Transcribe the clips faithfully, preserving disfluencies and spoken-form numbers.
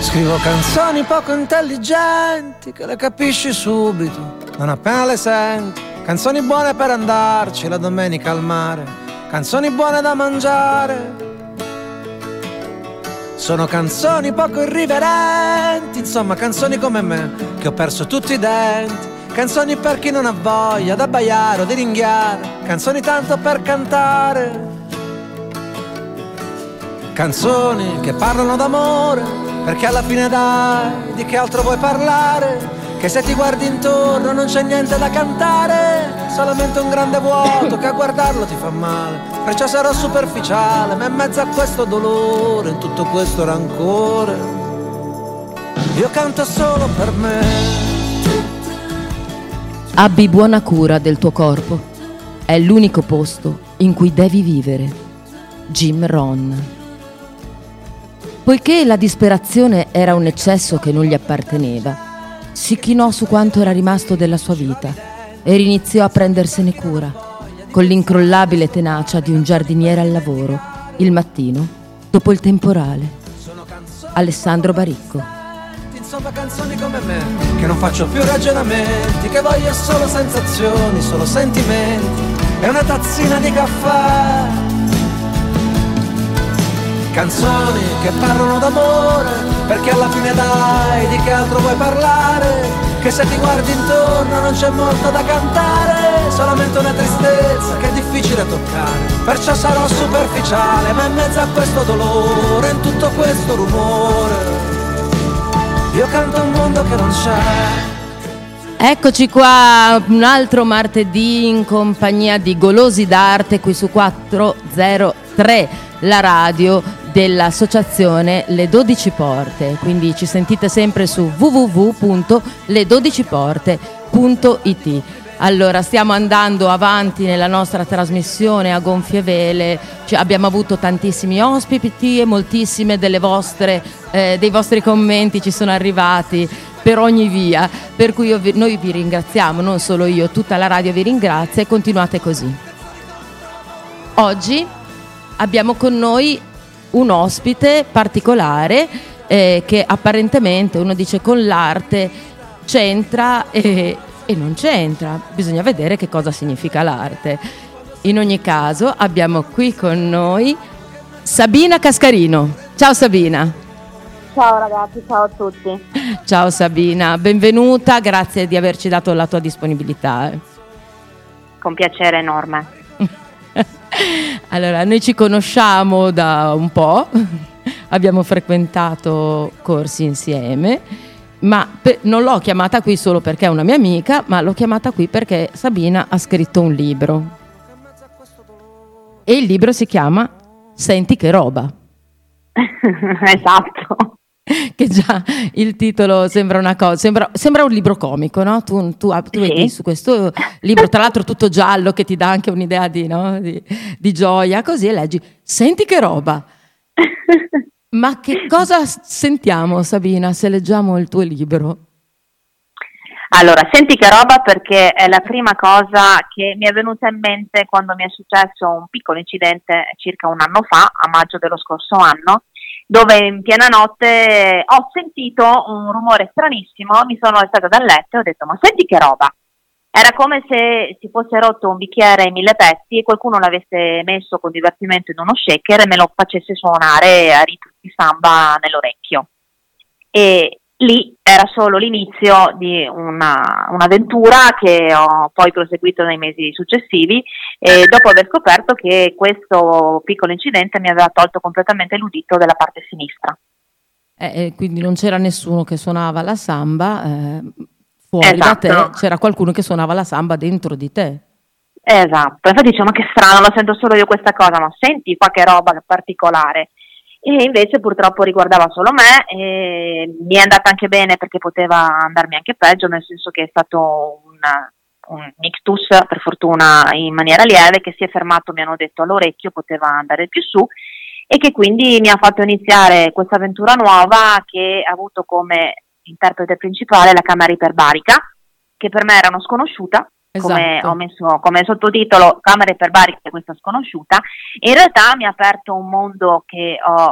Scrivo canzoni poco intelligenti che le capisci subito, non appena le senti. Canzoni buone per andarci la domenica al mare, canzoni buone da mangiare. Sono canzoni poco irriverenti, insomma canzoni come me, che ho perso tutti i denti. Canzoni per chi non ha voglia d'abbaiare o di ringhiare, canzoni tanto per cantare. Canzoni che parlano d'amore, perché alla fine dai, di che altro vuoi parlare? Che se ti guardi intorno non c'è niente da cantare, solamente un grande vuoto che a guardarlo ti fa male. Perciò sarò superficiale, ma in mezzo a questo dolore, in tutto questo rancore, io canto solo per me. Abbi buona cura del tuo corpo, è l'unico posto in cui devi vivere. Jim Rohn. Poiché la disperazione era un eccesso che non gli apparteneva, si chinò su quanto era rimasto della sua vita e riniziò a prendersene cura, con l'incrollabile tenacia di un giardiniere al lavoro, il mattino, dopo il temporale. Alessandro Baricco. Insomma canzoni come me, che non faccio più ragionamenti, che voglio solo sensazioni, solo sentimenti e una tazzina di caffè. Canzoni che parlano d'amore, perché alla fine dai, di che altro vuoi parlare? Che se ti guardi intorno non c'è molto da cantare, solamente una tristezza che è difficile toccare. Perciò sarò superficiale, ma in mezzo a questo dolore, in tutto questo rumore, io canto un mondo che non c'è. Eccoci qua, un altro martedì in compagnia di Golosi d'Arte qui su quattrocentotre, la radio dell'associazione Le dodici Porte, quindi ci sentite sempre su w w w punto le dodici porte punto i t. Allora, stiamo andando avanti nella nostra trasmissione a gonfie vele, cioè, abbiamo avuto tantissimi ospiti e moltissime delle vostre, eh, dei vostri commenti ci sono arrivati per ogni via, per cui io vi, noi vi ringraziamo, non solo io, tutta la radio vi ringrazia e continuate così. Oggi abbiamo con noi un ospite particolare eh, che apparentemente uno dice con l'arte c'entra e, e non c'entra, bisogna vedere che cosa significa l'arte. In ogni caso abbiamo qui con noi Sabina Cascarino. Ciao Sabina. Ciao ragazzi, ciao a tutti. Ciao Sabina, benvenuta, grazie di averci dato la tua disponibilità. Con piacere enorme. Allora, noi ci conosciamo da un po', abbiamo frequentato corsi insieme, ma per, non l'ho chiamata qui solo perché è una mia amica, ma l'ho chiamata qui perché Sabina ha scritto un libro. E il libro si chiama Senti che roba. Esatto. Che già il titolo sembra una cosa, sembra, sembra un libro comico, no? Tu, tu, tu Sì. vedi su questo libro, tra l'altro tutto giallo, che ti dà anche un'idea di, no? di, di gioia, così, e leggi, senti che roba. Ma che cosa sentiamo, Sabina, se leggiamo il tuo libro? Allora, senti che roba, perché è la prima cosa che mi è venuta in mente quando mi è successo un piccolo incidente circa un anno fa, a maggio dello scorso anno, dove in piena notte ho sentito un rumore stranissimo, mi sono alzata dal letto e ho detto ma senti che roba. Era come se si fosse rotto un bicchiere in mille pezzi e qualcuno l'avesse messo con divertimento in uno shaker e me lo facesse suonare a ritmo di samba nell'orecchio. E lì era solo l'inizio di una, un'avventura che ho poi proseguito nei mesi successivi, e dopo aver scoperto che questo piccolo incidente mi aveva tolto completamente l'udito della parte sinistra. Eh, quindi non c'era nessuno che suonava la samba eh, fuori Esatto. da te, c'era qualcuno che suonava la samba dentro di te. Esatto, infatti dicevo ma che strano, lo sento solo io questa cosa, ma senti qua che roba particolare. E invece purtroppo riguardava solo me, e mi è andata anche bene perché poteva andarmi anche peggio, nel senso che è stato un, un ictus, per fortuna in maniera lieve, che si è fermato, mi hanno detto, all'orecchio, poteva andare più su, e che quindi mi ha fatto iniziare questa avventura nuova che ha avuto come interprete principale la camera iperbarica, che per me era una sconosciuta. Esatto. Come ho messo come sottotitolo camera iperbarica, questa sconosciuta, in realtà mi ha aperto un mondo che ho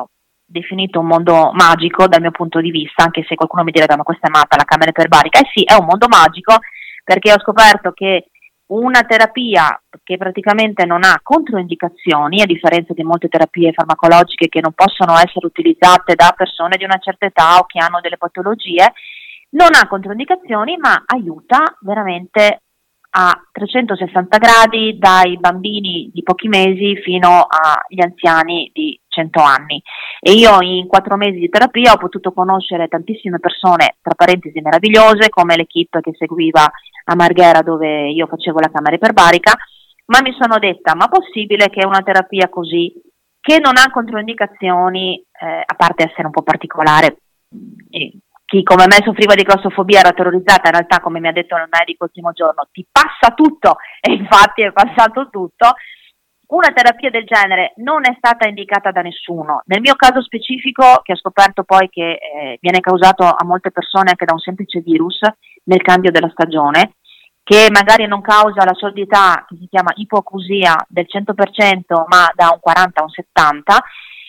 definito un mondo magico dal mio punto di vista, anche se qualcuno mi direbbe ma questa è matta, la camera iperbarica. Eh sì, è un mondo magico, perché ho scoperto che una terapia che praticamente non ha controindicazioni, a differenza di molte terapie farmacologiche che non possono essere utilizzate da persone di una certa età o che hanno delle patologie, non ha controindicazioni ma aiuta veramente a trecentosessanta gradi, dai bambini di pochi mesi fino agli anziani di cento anni. E io in quattro mesi di terapia ho potuto conoscere tantissime persone, tra parentesi meravigliose, come l'equipe che seguiva a Marghera dove io facevo la camera iperbarica, ma mi sono detta, ma possibile che una terapia così, che non ha controindicazioni, eh, a parte essere un po' particolare, eh, chi come me soffriva di claustrofobia era terrorizzata, in realtà come mi ha detto il medico il primo giorno, ti passa tutto, e infatti è passato tutto. Una terapia del genere non è stata indicata da nessuno. Nel mio caso specifico, che ho scoperto poi che eh, viene causato a molte persone anche da un semplice virus nel cambio della stagione, che magari non causa la sordità, che si chiama ipoacusia, del cento per cento, ma da un quaranta a un settanta,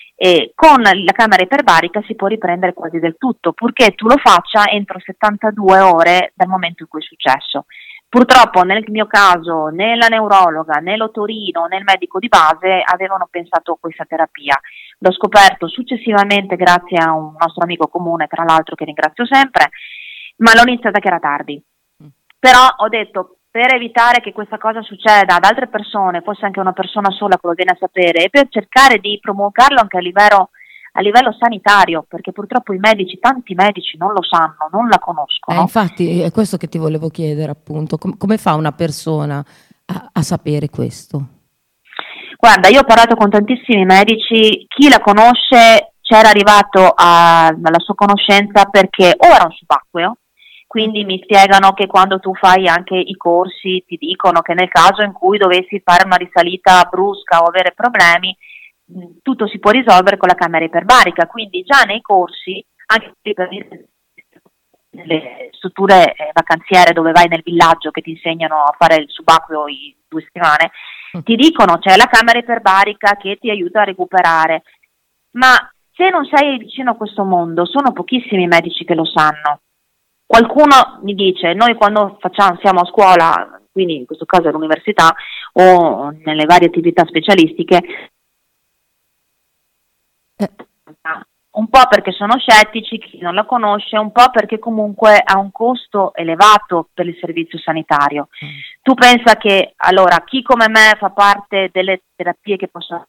e con la camera iperbarica si può riprendere quasi del tutto, purché tu lo faccia entro settantadue ore dal momento in cui è successo. Purtroppo nel mio caso né la neurologa, né l'otorino, né il medico di base avevano pensato a questa terapia. L'ho scoperto successivamente grazie a un nostro amico comune, tra l'altro, che ringrazio sempre, ma l'ho iniziata che era tardi. Però ho detto, per evitare che questa cosa succeda ad altre persone, forse anche una persona sola che lo viene a sapere, e per cercare di promulgarlo anche a livello, a livello sanitario, perché purtroppo i medici, tanti medici non lo sanno, non la conoscono. Eh, infatti è questo che ti volevo chiedere, appunto, Com- come fa una persona a, a sapere questo? Guarda, io ho parlato con tantissimi medici, chi la conosce c'era arrivato a, alla sua conoscenza perché o era un subacqueo, quindi mi spiegano che quando tu fai anche i corsi ti dicono che nel caso in cui dovessi fare una risalita brusca o avere problemi, tutto si può risolvere con la camera iperbarica, quindi già nei corsi, anche per le strutture vacanziere dove vai nel villaggio che ti insegnano a fare il subacqueo in due settimane, ti dicono c'è la camera iperbarica che ti aiuta a recuperare, ma se non sei vicino a questo mondo, sono pochissimi i medici che lo sanno. Qualcuno mi dice, noi quando facciamo, siamo a scuola, quindi in questo caso all'università o nelle varie attività specialistiche, eh. un po' perché sono scettici, chi non la conosce, un po' perché comunque ha un costo elevato per il servizio sanitario. Mm. Tu pensa che, allora, chi come me fa parte delle terapie che possono...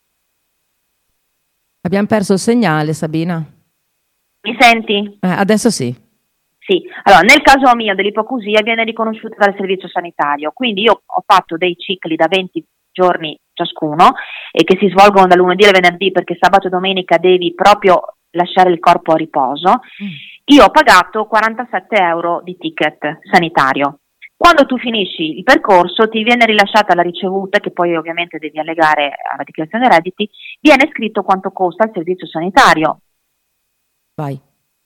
Abbiamo perso il segnale, Sabina. Mi senti? Eh, adesso sì. Sì, allora nel caso mio dell'ipoacusia viene riconosciuta dal servizio sanitario, quindi io ho fatto dei cicli da venti giorni ciascuno e che si svolgono da lunedì al venerdì, perché sabato e domenica devi proprio lasciare il corpo a riposo. Mm. Io ho pagato quarantasette euro di ticket sanitario. Quando tu finisci il percorso ti viene rilasciata la ricevuta, che poi ovviamente devi allegare alla dichiarazione redditi, viene scritto quanto costa il servizio sanitario. Vai.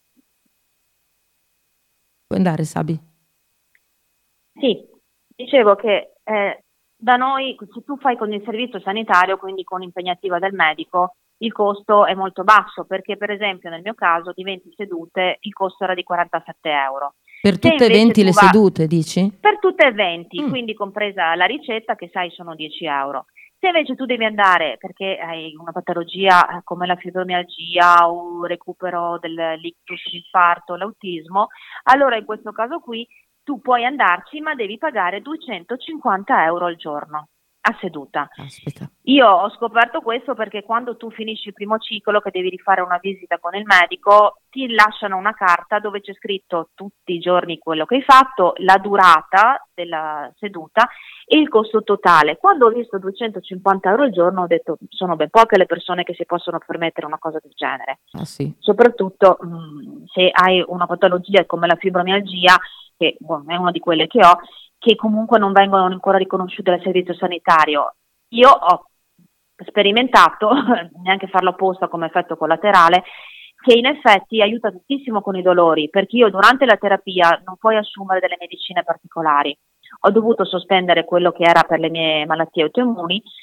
Puoi andare, Sabi? Sì, dicevo che eh, da noi, se tu fai con il servizio sanitario, quindi con impegnativa del medico, il costo è molto basso, perché per esempio nel mio caso di venti sedute il costo era di quarantasette euro. Per tutte e venti le va... sedute, dici? Per tutte e venti, mm. quindi compresa la ricetta che sai sono dieci euro. Se invece tu devi andare perché hai una patologia come la fibromialgia o il recupero dell'ictus, l'infarto, l'autismo, allora in questo caso qui tu puoi andarci ma devi pagare duecentocinquanta euro al giorno a seduta. Aspetta. Io ho scoperto questo perché quando tu finisci il primo ciclo, che devi rifare una visita con il medico, ti lasciano una carta dove c'è scritto tutti i giorni quello che hai fatto, la durata della seduta e il costo totale. Quando ho visto duecentocinquanta euro al giorno ho detto sono ben poche le persone che si possono permettere una cosa del genere. Ah, sì. Soprattutto mh, se hai una patologia come la fibromialgia, che boh, è una di quelle che ho, che comunque non vengono ancora riconosciute dal servizio sanitario. Io ho sperimentato, neanche farlo apposta come effetto collaterale, che in effetti aiuta tantissimo con i dolori, perché io durante la terapia non puoi assumere delle medicine particolari. Ho dovuto sospendere quello che era per le mie malattie autoimmuni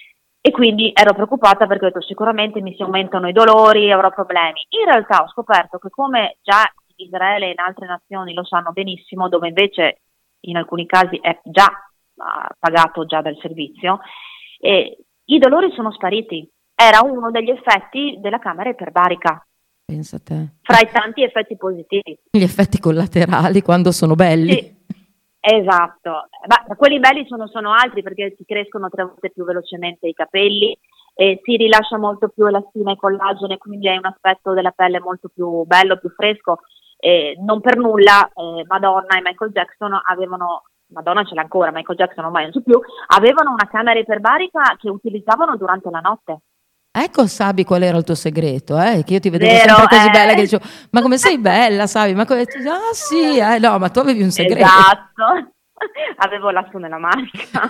e quindi ero preoccupata perché ho detto sicuramente mi si aumentano i dolori, avrò problemi. In realtà ho scoperto che, come già in Israele e in altre nazioni lo sanno benissimo, dove invece in alcuni casi è già uh, pagato già dal servizio, e i dolori sono spariti. Era uno degli effetti della camera iperbarica. Pensa a te. Fra i tanti effetti positivi. Gli effetti collaterali quando sono belli. Sì, esatto. Ma quelli belli sono, sono altri, perché si crescono tre volte più velocemente i capelli, e si rilascia molto più elastina e collagene, quindi hai un aspetto della pelle molto più bello, più fresco. Eh, non per nulla eh, Madonna e Michael Jackson avevano, Madonna ce l'ha ancora, Michael Jackson ormai non c'è più, avevano una camera iperbarica che utilizzavano durante la notte. Ecco, Sabi, qual era il tuo segreto? Eh? Che io ti vedevo Vero, sempre così eh. bella che dicevo, ma come sei bella, Sabi? Ma come... Ah sì, eh, no, ma tu avevi un segreto. Esatto, avevo l'asso nella manica.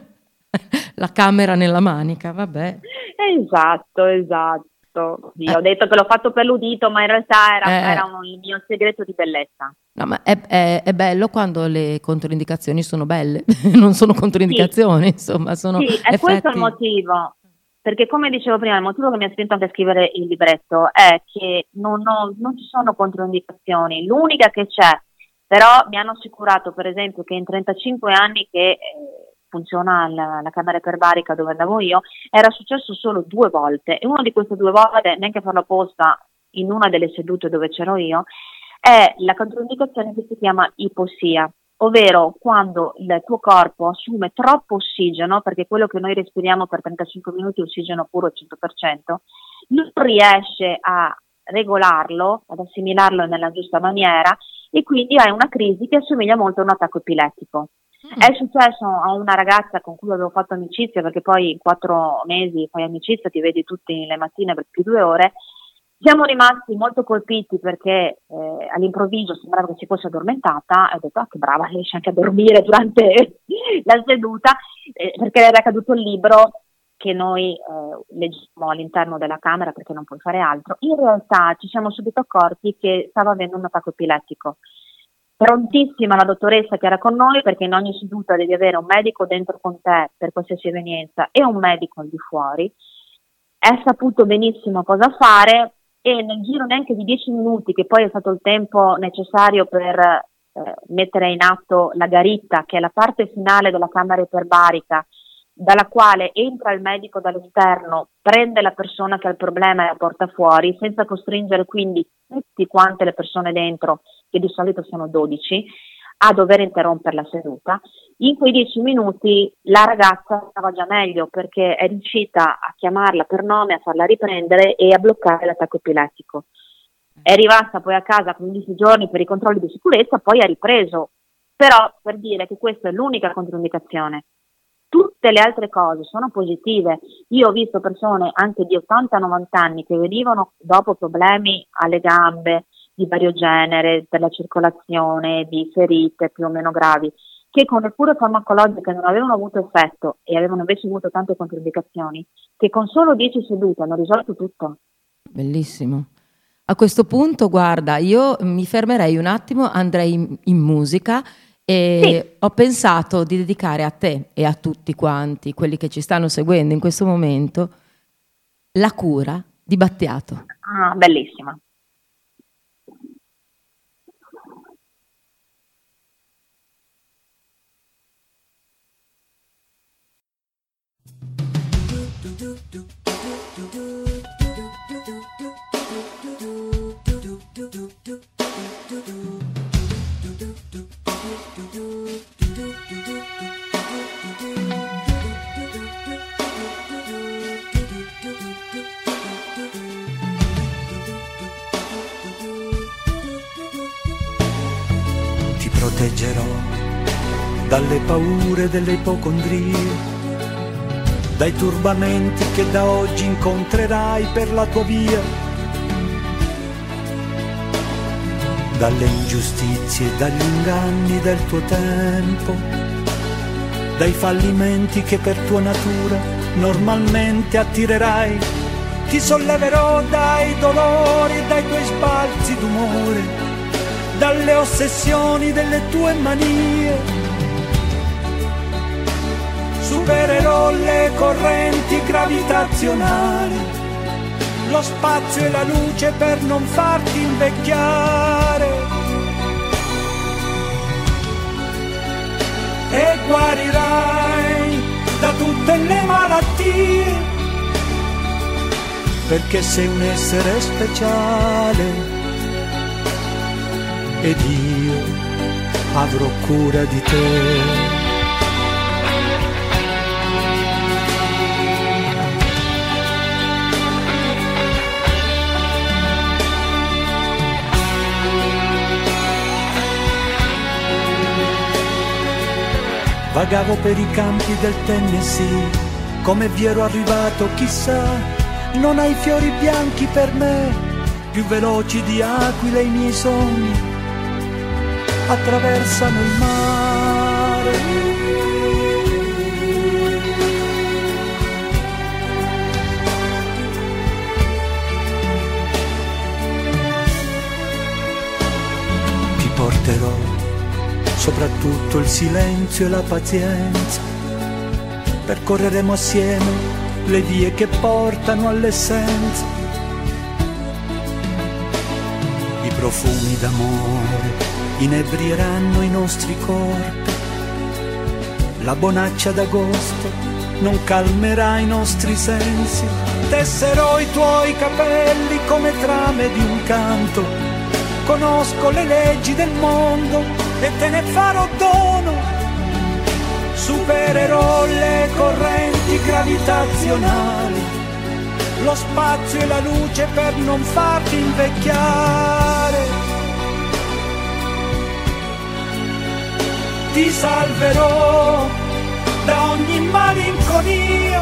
La camera nella manica, vabbè. Esatto, esatto. Io Eh. ho detto che l'ho fatto per l'udito, ma in realtà era, Eh. era un, il mio segreto di bellezza. No, ma è, è- è bello quando le controindicazioni sono belle, non sono controindicazioni, insomma, sono Sì, è effetti. questo il motivo, perché come dicevo prima, il motivo che mi ha spinto anche a scrivere il libretto è che non, ho- non ci sono controindicazioni, l'unica che c'è, però mi hanno assicurato per esempio che in trentacinque anni che eh, funziona la, la camera iperbarica dove andavo io, era successo solo due volte, e una di queste due volte, neanche a farlo apposta, in una delle sedute dove c'ero io, è la controindicazione che si chiama ipossia, ovvero quando il tuo corpo assume troppo ossigeno, perché quello che noi respiriamo per trentacinque minuti è ossigeno puro al cento per cento, non riesce a regolarlo, ad assimilarlo nella giusta maniera, e quindi hai una crisi che assomiglia molto a un attacco epilettico. Mm. È successo a una ragazza con cui avevo fatto amicizia, perché poi in quattro mesi fai amicizia, ti vedi tutte le mattine per più di due ore. Siamo rimasti molto colpiti perché eh, all'improvviso sembrava che si fosse addormentata, e ho detto ah, che brava, riesce anche a dormire durante la seduta, eh, perché le era caduto il libro che noi eh, leggiamo all'interno della camera perché non puoi fare altro. In realtà ci siamo subito accorti che stava avendo un attacco epilettico. Prontissima la dottoressa che era con noi, perché in ogni seduta devi avere un medico dentro con te per qualsiasi evenienza e un medico al di fuori, è saputo benissimo cosa fare, e nel giro neanche di dieci minuti, che poi è stato il tempo necessario per eh, mettere in atto la garitta, che è la parte finale della camera iperbarica, dalla quale entra il medico dall'esterno, prende la persona che ha il problema e la porta fuori, senza costringere quindi tutti quante le persone dentro, che di solito sono dodici, a dover interrompere la seduta. In quei dieci minuti la ragazza stava già meglio, perché è riuscita a chiamarla per nome, a farla riprendere e a bloccare l'attacco epilettico. È rimasta poi a casa quindici giorni per i controlli di sicurezza, poi ha ripreso. Però, per dire che questa è l'unica controindicazione, tutte le altre cose sono positive. Io ho visto persone anche di ottanta novanta anni che venivano dopo problemi alle gambe di vario genere, per la circolazione, di ferite più o meno gravi, che con le cure farmacologiche non avevano avuto effetto e avevano invece avuto tante controindicazioni, che con solo dieci sedute hanno risolto tutto. Bellissimo. A questo punto, guarda, io mi fermerei un attimo, andrei in, in musica, e Sì. ho pensato di dedicare a te e a tutti quanti, quelli che ci stanno seguendo in questo momento, La cura di Battiato. Ah, bellissima. Ti proteggerò dalle paure delle ipocondrie, dai turbamenti che da oggi incontrerai per la tua via, dalle ingiustizie e dagli inganni del tuo tempo, dai fallimenti che per tua natura normalmente attirerai. Ti solleverò dai dolori e dai tuoi sbalzi d'umore, dalle ossessioni delle tue manie. Su supererò le correnti gravitazionali, lo spazio e la luce per non farti invecchiare, e guarirai da tutte le malattie, perché sei un essere speciale ed io avrò cura di te. Vagavo per i campi del Tennessee, come vi ero arrivato chissà, non hai fiori bianchi per me, più veloci di aquile i miei sogni, attraversano il mare. Ti porterò soprattutto il silenzio e la pazienza, percorreremo assieme le vie che portano all'essenza, i profumi d'amore inebrieranno i nostri corpi, la bonaccia d'agosto non calmerà i nostri sensi, tesserò i tuoi capelli come trame di un canto, conosco le leggi del mondo e te ne farò dono, supererò le correnti gravitazionali, lo spazio e la luce per non farti invecchiare, ti salverò da ogni malinconia,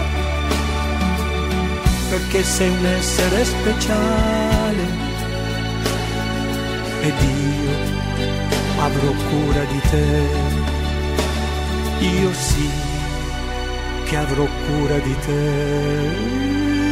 perché sei un essere speciale ed io avrò cura di te, io sì che avrò cura di te.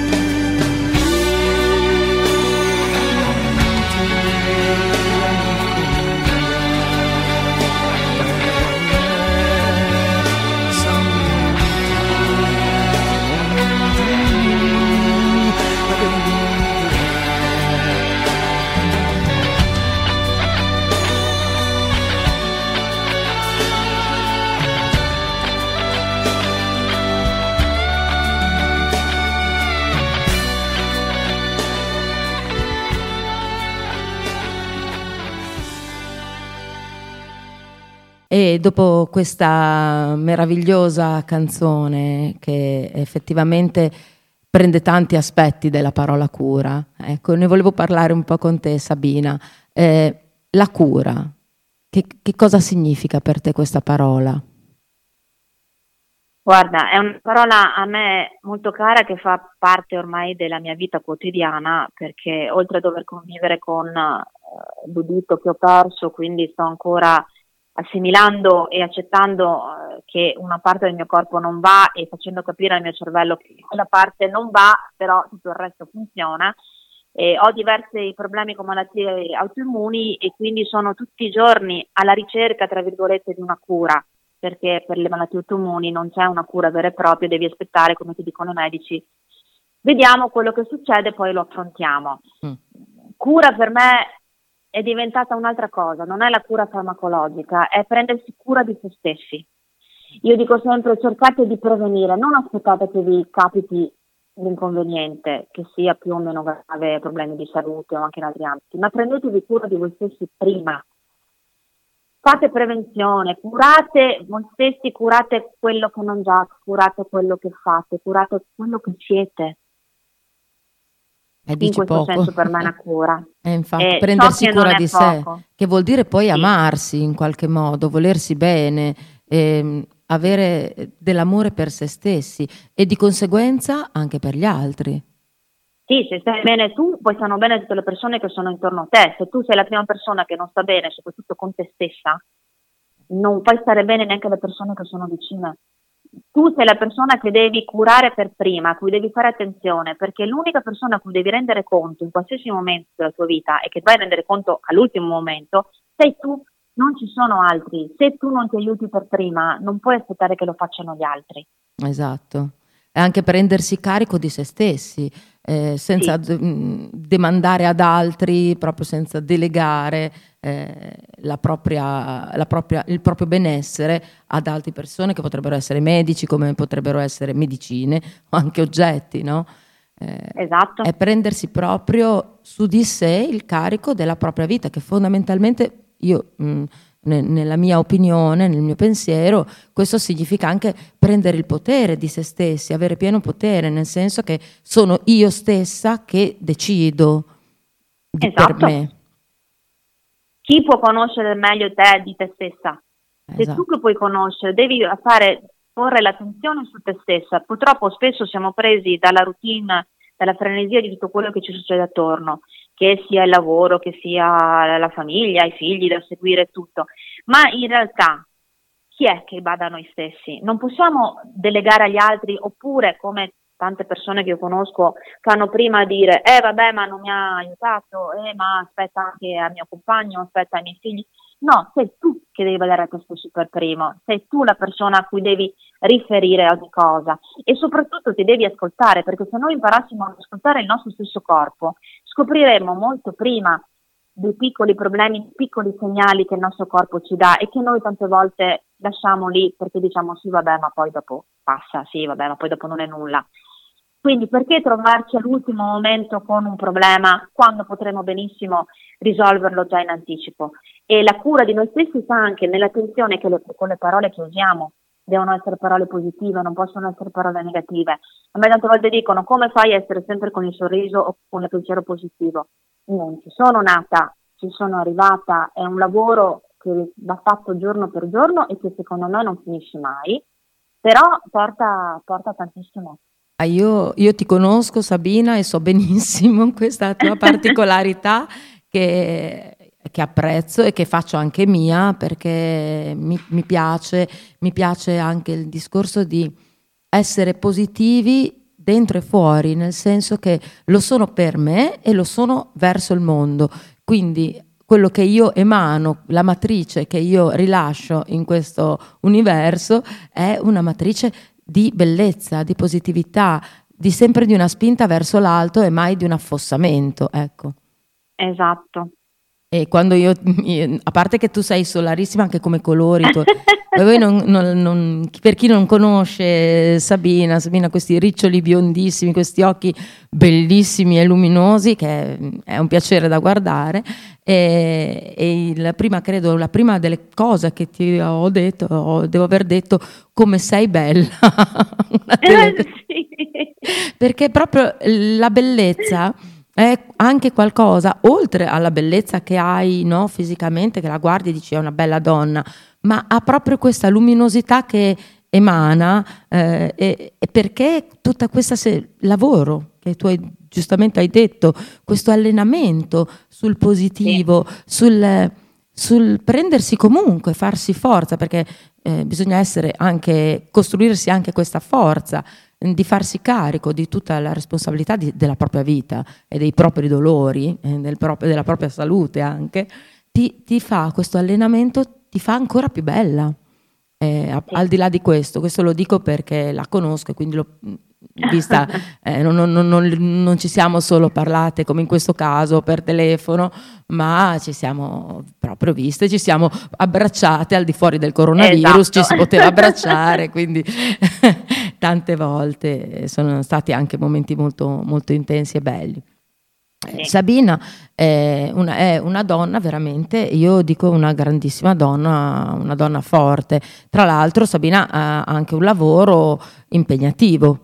E dopo questa meravigliosa canzone che effettivamente prende tanti aspetti della parola cura, ecco, ne volevo parlare un po' con te, Sabina. Eh, la cura, che, che cosa significa per te questa parola? Guarda, è una parola a me molto cara che fa parte ormai della mia vita quotidiana, perché oltre a dover convivere con uh, l'udito che ho perso, quindi sto ancora assimilando e accettando uh, che una parte del mio corpo non va e facendo capire al mio cervello che quella parte non va, però tutto il resto funziona. E ho diversi problemi con malattie autoimmuni e quindi sono tutti i giorni alla ricerca, tra virgolette, di una cura, perché per le malattie autoimmuni non c'è una cura vera e propria, devi aspettare, come ti dicono i medici, vediamo quello che succede, poi lo affrontiamo. Mm. Cura per me è diventata un'altra cosa, non è la cura farmacologica, è prendersi cura di se stessi. Io dico sempre, cercate di prevenire, non aspettate che vi capiti l'inconveniente, che sia più o meno grave, problemi di salute o anche in altri ambiti, ma prendetevi cura di voi stessi prima. Fate prevenzione, curate voi stessi, curate quello che mangiate, curate quello che fate, curate quello che siete. E in dici questo poco. senso per me è una cura. E infatti E prendersi so che cura non è di sé, poco. che vuol dire poi Sì. amarsi in qualche modo, volersi bene, ehm, avere dell'amore per se stessi e di conseguenza anche per gli altri. Sì, se stai bene tu, poi stanno bene tutte le persone che sono intorno a te. Se tu sei la prima persona che non sta bene, soprattutto con te stessa, non fai stare bene neanche le persone che sono vicine. Tu sei la persona che devi curare per prima, a cui devi fare attenzione, perché l'unica persona a cui devi rendere conto in qualsiasi momento della tua vita e che vai a rendere conto all'ultimo momento sei tu. non ci sono altri. Se tu non ti aiuti per prima, non puoi aspettare che lo facciano gli altri. Esatto. E anche prendersi carico di se stessi, eh, senza Sì. d- demandare ad altri, proprio senza delegare eh, la propria, la propria, il proprio benessere ad altre persone che potrebbero essere medici, come potrebbero essere medicine o anche oggetti, no? Eh, Esatto. È prendersi proprio su di sé il carico della propria vita, che fondamentalmente io... Mh, nella mia opinione, nel mio pensiero, questo significa anche prendere il potere di se stessi, avere pieno potere, nel senso che sono io stessa che decido di Esatto. per me. Chi può conoscere meglio te di te stessa? Se Esatto. tu che puoi conoscere, devi fare, porre l'attenzione su te stessa. Purtroppo spesso siamo presi dalla routine, dalla frenesia di tutto quello che ci succede attorno, che sia il lavoro, che sia la famiglia, i figli da seguire, tutto. Ma in realtà chi è che bada a noi stessi? Non possiamo delegare agli altri, oppure come tante persone che io conosco fanno prima dire eh vabbè ma non mi ha aiutato, eh ma aspetta anche al mio compagno, aspetta ai miei figli. No, sei tu che devi badare a te stesso per primo, sei tu la persona a cui devi riferire ogni cosa e soprattutto ti devi ascoltare, perché se noi imparassimo ad ascoltare il nostro stesso corpo scopriremmo molto prima dei piccoli problemi, dei piccoli segnali che il nostro corpo ci dà e che noi tante volte lasciamo lì perché diciamo sì vabbè ma poi dopo passa, sì vabbè ma poi dopo non è nulla. Quindi perché trovarci all'ultimo momento con un problema quando potremo benissimo risolverlo già in anticipo? E la cura di noi stessi sta anche nell'attenzione che le, con le parole che usiamo devono essere parole positive, non possono essere parole negative. A me tante volte dicono come fai a essere sempre con il sorriso o con il pensiero positivo? Non ci sono nata, ci sono arrivata, è un lavoro che va fatto giorno per giorno e che secondo me non finisce mai, però porta, porta tantissimo. Ah, Io, io ti conosco Sabina e so benissimo questa tua particolarità che, che apprezzo e che faccio anche mia, perché mi, mi piace, mi piace anche il discorso di essere positivi dentro e fuori, nel senso che lo sono per me e lo sono verso il mondo. Quindi quello che io emano, la matrice che io rilascio in questo universo è una matrice di bellezza, di positività, di sempre di una spinta verso l'alto e mai di un affossamento, ecco. Esatto. E quando io, a parte che tu sei solarissima anche come colori, tu, voi non, non, non, per chi non conosce Sabina, Sabina ha questi riccioli biondissimi, questi occhi bellissimi e luminosi, che è un piacere da guardare. E, e la prima, credo, la prima delle cose che ti ho detto, ho, devo aver detto come sei bella. Una delle, Sì. perché proprio la bellezza è anche qualcosa, oltre alla bellezza che hai, no, fisicamente, che la guardi e dici è una bella donna, ma ha proprio questa luminosità che emana, eh, e, e perché tutta questa se- lavoro che tu hai, giustamente hai detto, questo allenamento sul positivo, sul, sul prendersi comunque, farsi forza, perché eh, bisogna essere anche, costruirsi anche questa forza di farsi carico di tutta la responsabilità di, della propria vita e dei propri dolori, eh, del proprio, della propria salute anche, ti, ti fa questo allenamento, ti fa ancora più bella. Eh, a, Sì. Al di là di questo, questo lo dico perché la conosco e quindi l'ho vista, eh, non, non, non, non ci siamo solo parlate come in questo caso per telefono, ma ci siamo proprio viste, ci siamo abbracciate al di fuori del coronavirus, Esatto. ci si poteva abbracciare, quindi tante volte sono stati anche momenti molto, molto intensi e belli. Sì. Sabina è una, è una donna veramente, io dico una grandissima donna, una donna forte. Tra l'altro Sabina ha anche un lavoro impegnativo.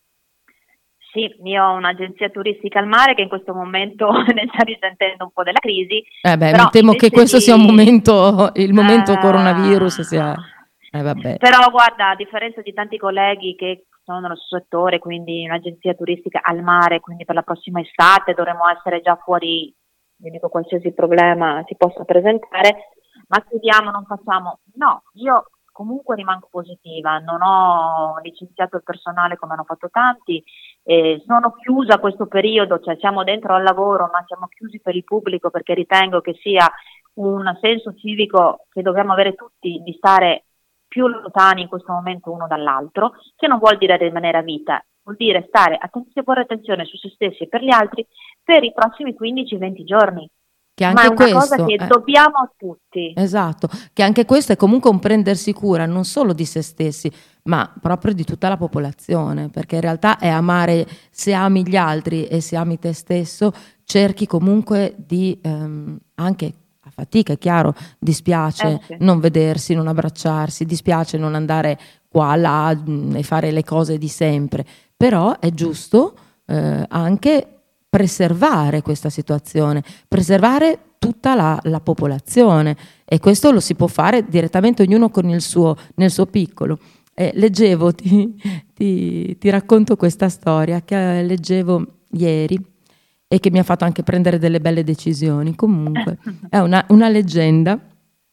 Sì, io ho un'agenzia turistica al mare che in questo momento ne sta risentendo un po' della crisi. Eh beh, però mi temo che invece questo di... sia un momento, il momento Eh, coronavirus sia... Eh vabbè. Però guarda, a differenza di tanti colleghi che sono nello stesso settore, quindi un'agenzia turistica al mare, quindi per la prossima estate dovremo essere già fuori, io dico qualsiasi problema si possa presentare, ma chiudiamo, non facciamo, no, io comunque rimango positiva, non ho licenziato il personale come hanno fatto tanti, eh, sono chiusa a questo periodo, cioè siamo dentro al lavoro ma siamo chiusi per il pubblico perché ritengo che sia un senso civico che dobbiamo avere tutti di stare più lontani in questo momento uno dall'altro, che non vuol dire rimanere a vita, vuol dire stare attenti, porre attenzione su se stessi e per gli altri per i prossimi quindici venti giorni. Che Ma anche è una questo, cosa che eh, dobbiamo tutti. esatto, che anche questo è comunque un prendersi cura non solo di se stessi, ma proprio di tutta la popolazione, perché in realtà è amare, se ami gli altri e se ami te stesso, cerchi comunque di, ehm, anche a fatica, è chiaro, dispiace Eh sì. non vedersi, non abbracciarsi, dispiace non andare qua, là mh, e fare le cose di sempre, però è giusto eh, anche preservare questa situazione, preservare tutta la, la popolazione, e questo lo si può fare direttamente ognuno con il suo, nel suo piccolo. Eh, leggevo, ti, ti, ti racconto questa storia che leggevo ieri e che mi ha fatto anche prendere delle belle decisioni. Comunque è una, una leggenda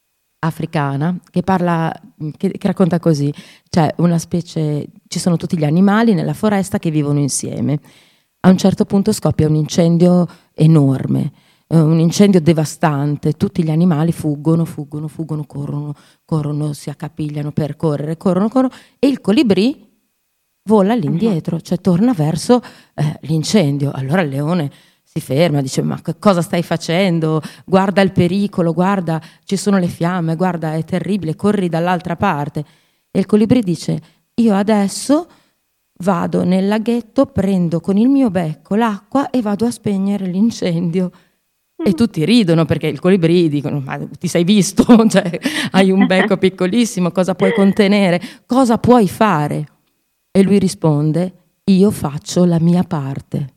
africana che parla, che, che racconta così: c'è una specie, ci sono tutti gli animali nella foresta che vivono insieme. A un certo punto scoppia un incendio enorme, eh, un incendio devastante, tutti gli animali fuggono, fuggono, fuggono, corrono, corrono, si accapigliano per correre, corrono, corrono, e il colibrì vola all'indietro, cioè torna verso eh, l'incendio. Allora il leone si ferma, dice: ma che cosa stai facendo? Guarda il pericolo, guarda, ci sono le fiamme, guarda, è terribile, corri dall'altra parte. E il colibrì dice: io adesso vado nel laghetto, prendo con il mio becco l'acqua e vado a spegnere l'incendio. E tutti ridono, perché il colibrì dicono: ma ti sei visto? Cioè, hai un becco piccolissimo, cosa puoi contenere? Cosa puoi fare? E lui risponde: io faccio la mia parte.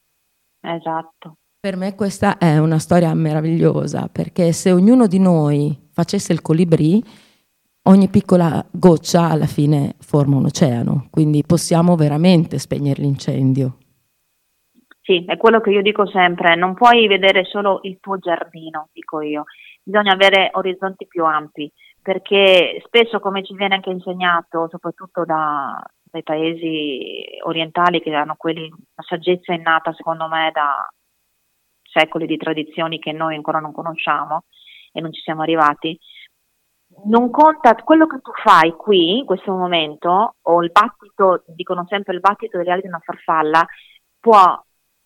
Esatto. Per me questa è una storia meravigliosa, perché se ognuno di noi facesse il colibrì, ogni piccola goccia alla fine forma un oceano, quindi possiamo veramente spegnere l'incendio. Sì, è quello che io dico sempre: non puoi vedere solo il tuo giardino, dico io, bisogna avere orizzonti più ampi, perché spesso, come ci viene anche insegnato, soprattutto da, dai paesi orientali, che hanno quelli, una saggezza innata secondo me da secoli di tradizioni che noi ancora non conosciamo e non ci siamo arrivati, non conta quello che tu fai qui in questo momento, o il battito, dicono sempre il battito delle ali di una farfalla può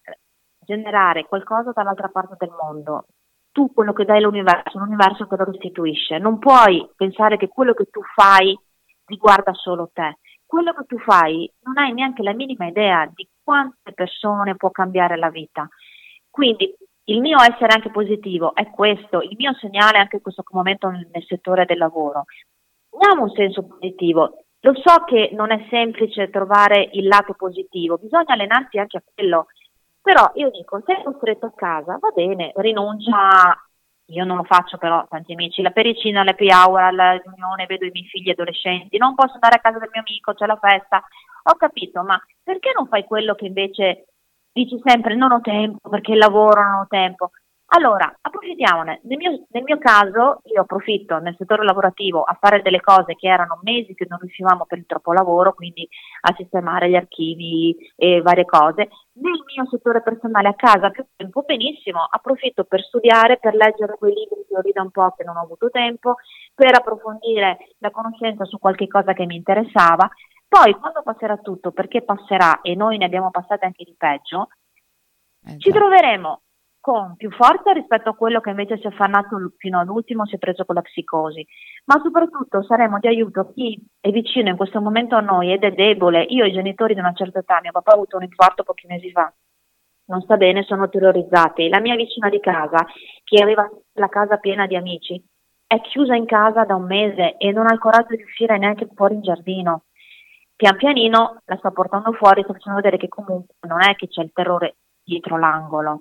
generare qualcosa dall'altra parte del mondo. Tu quello che dai all'universo, l'universo te lo restituisce. Non puoi pensare che quello che tu fai riguarda solo te. Quello che tu fai non hai neanche la minima idea di quante persone può cambiare la vita. Quindi il mio essere anche positivo è questo, il mio segnale anche in questo momento nel, nel settore del lavoro. Diamo un senso positivo. Lo so che non è semplice trovare il lato positivo, bisogna allenarsi anche a quello. Però io dico, sei costretto a casa, va bene, rinuncia, io non lo faccio però, tanti amici, la pericina, l'happy hour, la riunione, vedo i miei figli adolescenti, non posso andare a casa del mio amico, c'è la festa, ho capito, ma perché non fai quello che invece dici sempre non ho tempo, perché il lavoro non ho tempo? Allora, approfittiamone. Nel mio, nel mio caso, io approfitto nel settore lavorativo a fare delle cose che erano mesi che non riuscivamo per il troppo lavoro, quindi a sistemare gli archivi e varie cose. Nel mio settore personale a casa più tempo, benissimo, approfitto per studiare, per leggere quei libri che ho da un po' che non ho avuto tempo, per approfondire la conoscenza su qualche cosa che mi interessava. Poi, quando passerà tutto, perché passerà, e noi ne abbiamo passate anche di peggio, eh, ci troveremo con più forza rispetto a quello che invece si è affannato fino all'ultimo, si è preso con la psicosi, ma soprattutto saremo di aiuto a chi è vicino in questo momento a noi ed è debole. Io ho i genitori di una certa età, mio papà ha avuto un infarto pochi mesi fa, non sta bene, sono terrorizzati. La mia vicina di casa, che aveva la casa piena di amici, è chiusa in casa da un mese e non ha il coraggio di uscire neanche fuori in giardino. Pian pianino la sta portando fuori, sta facendo vedere che comunque non è che c'è il terrore dietro l'angolo,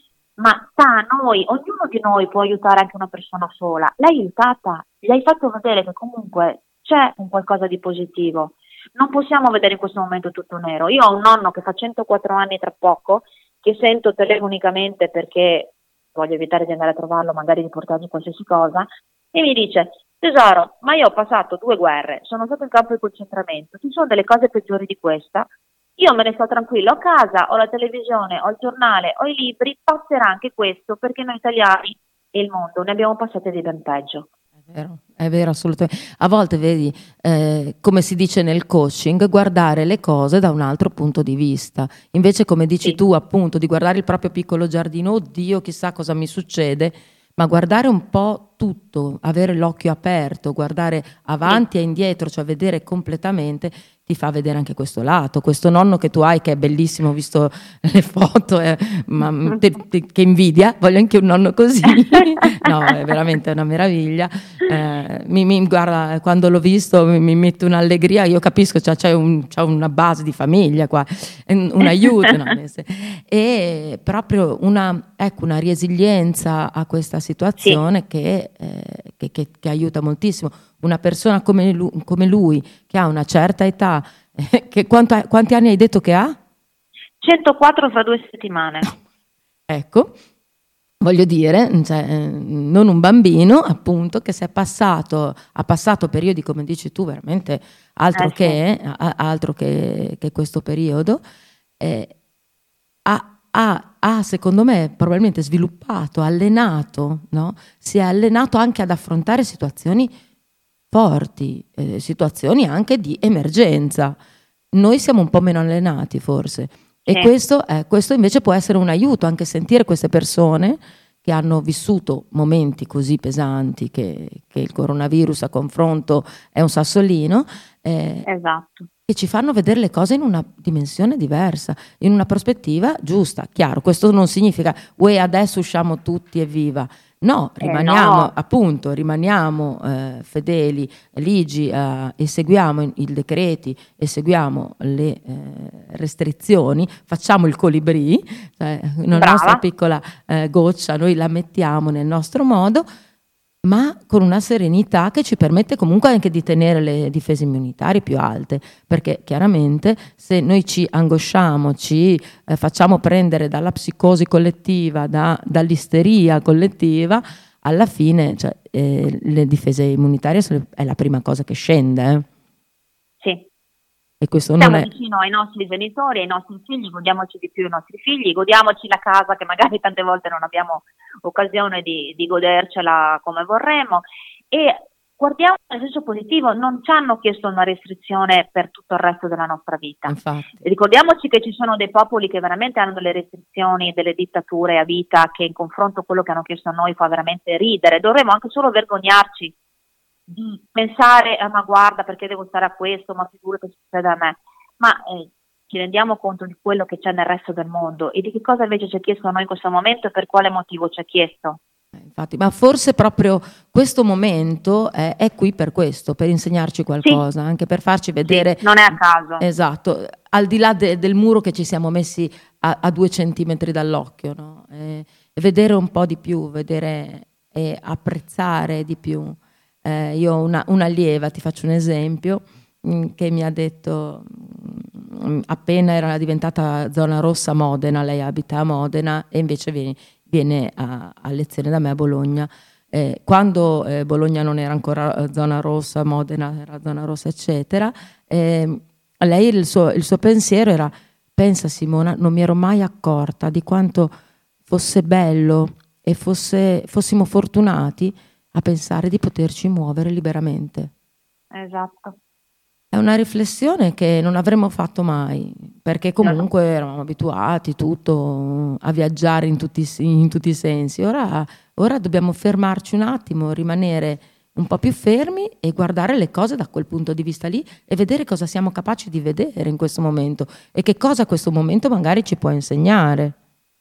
ma sta a noi, ognuno di noi può aiutare anche una persona sola. L'hai aiutata, gli hai fatto vedere che comunque c'è un qualcosa di positivo. Non possiamo vedere in questo momento tutto nero. Io ho un nonno che fa centoquattro anni tra poco, che sento telefonicamente perché voglio evitare di andare a trovarlo, magari di portargli qualsiasi cosa, e mi dice: tesoro, ma io ho passato due guerre, sono stato in campo di concentramento, ci sono delle cose peggiori di questa? Io me ne sto tranquillo a casa, ho la televisione, ho il giornale, ho i libri, passerà anche questo, perché noi italiani e il mondo ne abbiamo passate di ben peggio. È vero, è vero, assolutamente. A volte vedi, eh, come si dice nel coaching, guardare le cose da un altro punto di vista. Invece, come dici Sì. tu, appunto, di guardare il proprio piccolo giardino, oddio, chissà cosa mi succede, ma guardare un po' tutto, avere l'occhio aperto, guardare avanti e indietro, cioè vedere completamente, ti fa vedere anche questo lato. Questo nonno che tu hai, che è bellissimo, ho visto le foto, eh, ma te- te- che invidia, voglio anche un nonno così. No, è veramente una meraviglia. Eh, mi, mi- guarda, quando l'ho visto mi, mi mette un'allegria, io capisco, cioè, c'è, un- c'è una base di famiglia qua, un, un aiuto, no? E proprio una, ecco, una resilienza a questa situazione, sì, che, eh, che, che, che aiuta moltissimo. Una persona come lui, come lui che ha una certa età, eh, che quanto, quanti anni hai detto che ha? centoquattro fra due settimane. Ecco, voglio dire, cioè, non un bambino, appunto, che si è passato, ha passato periodi, come dici tu, veramente altro, eh, che, sì, altro che, che questo periodo, eh, ha, ha, ha, secondo me, probabilmente sviluppato, allenato, no? Si è allenato anche ad affrontare situazioni forti, eh, situazioni anche di emergenza. Noi siamo un po' meno allenati, forse. E sì, questo, eh, questo invece può essere un aiuto, anche sentire queste persone che hanno vissuto momenti così pesanti, che, che il coronavirus a confronto è un sassolino, eh, esatto, che ci fanno vedere le cose in una dimensione diversa, in una prospettiva giusta. Chiaro, questo non significa uè adesso usciamo tutti e viva. No, rimaniamo, eh no. appunto, rimaniamo eh, fedeli, ligi, eh, e seguiamo i, i decreti, e seguiamo le eh, restrizioni, facciamo il colibrì, cioè, la brava, nostra piccola eh, goccia, noi la mettiamo nel nostro modo, ma con una serenità che ci permette comunque anche di tenere le difese immunitarie più alte, perché chiaramente se noi ci angosciamo, ci eh, facciamo prendere dalla psicosi collettiva, da, dall'isteria collettiva, alla fine, cioè, eh, le difese immunitarie sono, è la prima cosa che scende. Eh. Sì. E questo Stiamo non è... vicino ai nostri genitori, ai nostri figli, godiamoci di più i nostri figli, godiamoci la casa che magari tante volte non abbiamo occasione di, di godercela come vorremmo, e guardiamo nel senso positivo, non ci hanno chiesto una restrizione per tutto il resto della nostra vita. Infatti. Ricordiamoci che ci sono dei popoli che veramente hanno delle restrizioni, delle dittature a vita, che in confronto a quello che hanno chiesto a noi fa veramente ridere. Dovremmo anche solo vergognarci di pensare, ah, ma guarda, perché devo stare a questo, ma figurati che succede a me, ma eh, ci rendiamo conto di quello che c'è nel resto del mondo e di che cosa invece ci è chiesto a noi in questo momento e per quale motivo ci è chiesto. Infatti, ma forse proprio questo momento è, è qui per questo, per insegnarci qualcosa, sì, anche per farci vedere. Sì, non è a caso. Esatto, al di là de, del muro che ci siamo messi a, a due centimetri dall'occhio, no? E, e vedere un po' di più, vedere e apprezzare di più. Eh, io ho una, un'allieva, ti faccio un esempio, mh, che mi ha detto, mh, appena era diventata zona rossa Modena, lei abita a Modena e invece viene, viene a, a lezione da me a Bologna. Eh, quando eh, Bologna non era ancora zona rossa, Modena era zona rossa, eccetera, eh, lei il suo, il suo pensiero era: pensa Simona, non mi ero mai accorta di quanto fosse bello e fosse, fossimo fortunati a pensare di poterci muovere liberamente. Esatto. È una riflessione che non avremmo fatto mai, perché comunque eravamo abituati tutto a viaggiare in tutti, in tutti i sensi. Ora, ora dobbiamo fermarci un attimo, rimanere un po' più fermi e guardare le cose da quel punto di vista lì e vedere cosa siamo capaci di vedere in questo momento e che cosa questo momento magari ci può insegnare.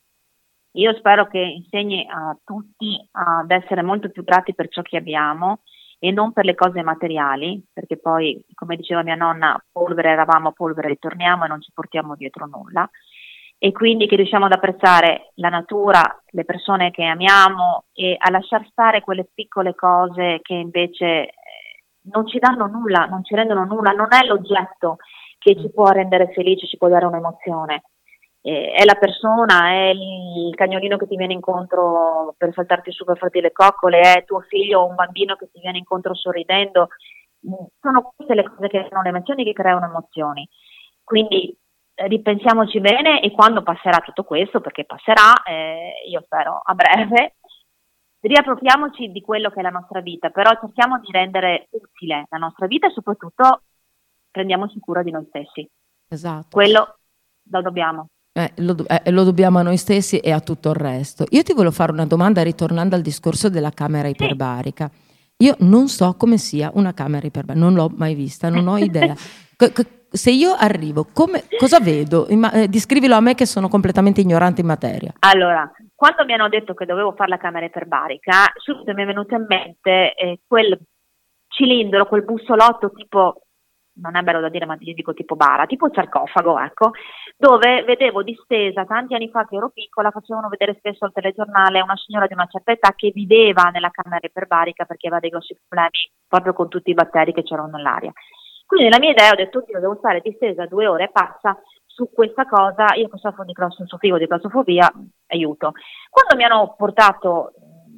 Io spero che insegni a tutti ad essere molto più grati per ciò che abbiamo e non per le cose materiali, perché poi, come diceva mia nonna, polvere eravamo, polvere ritorniamo e non ci portiamo dietro nulla, e quindi che riusciamo ad apprezzare la natura, le persone che amiamo e a lasciar stare quelle piccole cose che invece non ci danno nulla, non ci rendono nulla, non è l'oggetto che ci può rendere felici, ci può dare un'emozione. È la persona, è il cagnolino che ti viene incontro per saltarti su per farti le coccole, è tuo figlio o un bambino che ti viene incontro sorridendo. Sono queste le cose che hanno le emozioni, che creano emozioni. Quindi ripensiamoci bene, e quando passerà tutto questo, perché passerà, eh, io spero a breve, riappropriamoci di quello che è la nostra vita, però cerchiamo di rendere utile la nostra vita e soprattutto prendiamoci cura di noi stessi. Esatto. Quello lo dobbiamo. Eh, lo, eh, lo dobbiamo a noi stessi e a tutto il resto. Io ti volevo fare una domanda ritornando al discorso della camera iperbarica. Io non so come sia una camera iperbarica, non l'ho mai vista, non ho idea. C- c- se io arrivo, come, cosa vedo? Imma- eh, descrivilo a me che sono completamente ignorante in materia. Allora, quando mi hanno detto che dovevo fare la camera iperbarica, subito mi è venuto in mente eh, quel cilindro, quel bussolotto tipo, non è bello da dire ma io dico tipo bara, tipo sarcofago, ecco, dove vedevo distesa tanti anni fa che ero piccola, facevano vedere spesso al telegiornale una signora di una certa età che viveva nella camera iperbarica perché aveva dei grossi problemi proprio con tutti i batteri che c'erano nell'aria. Quindi nella mia idea ho detto, oddio, devo stare distesa due ore e passa su questa cosa, io che soffro di claustrofobia, di claustrofobia, aiuto. Quando mi hanno portato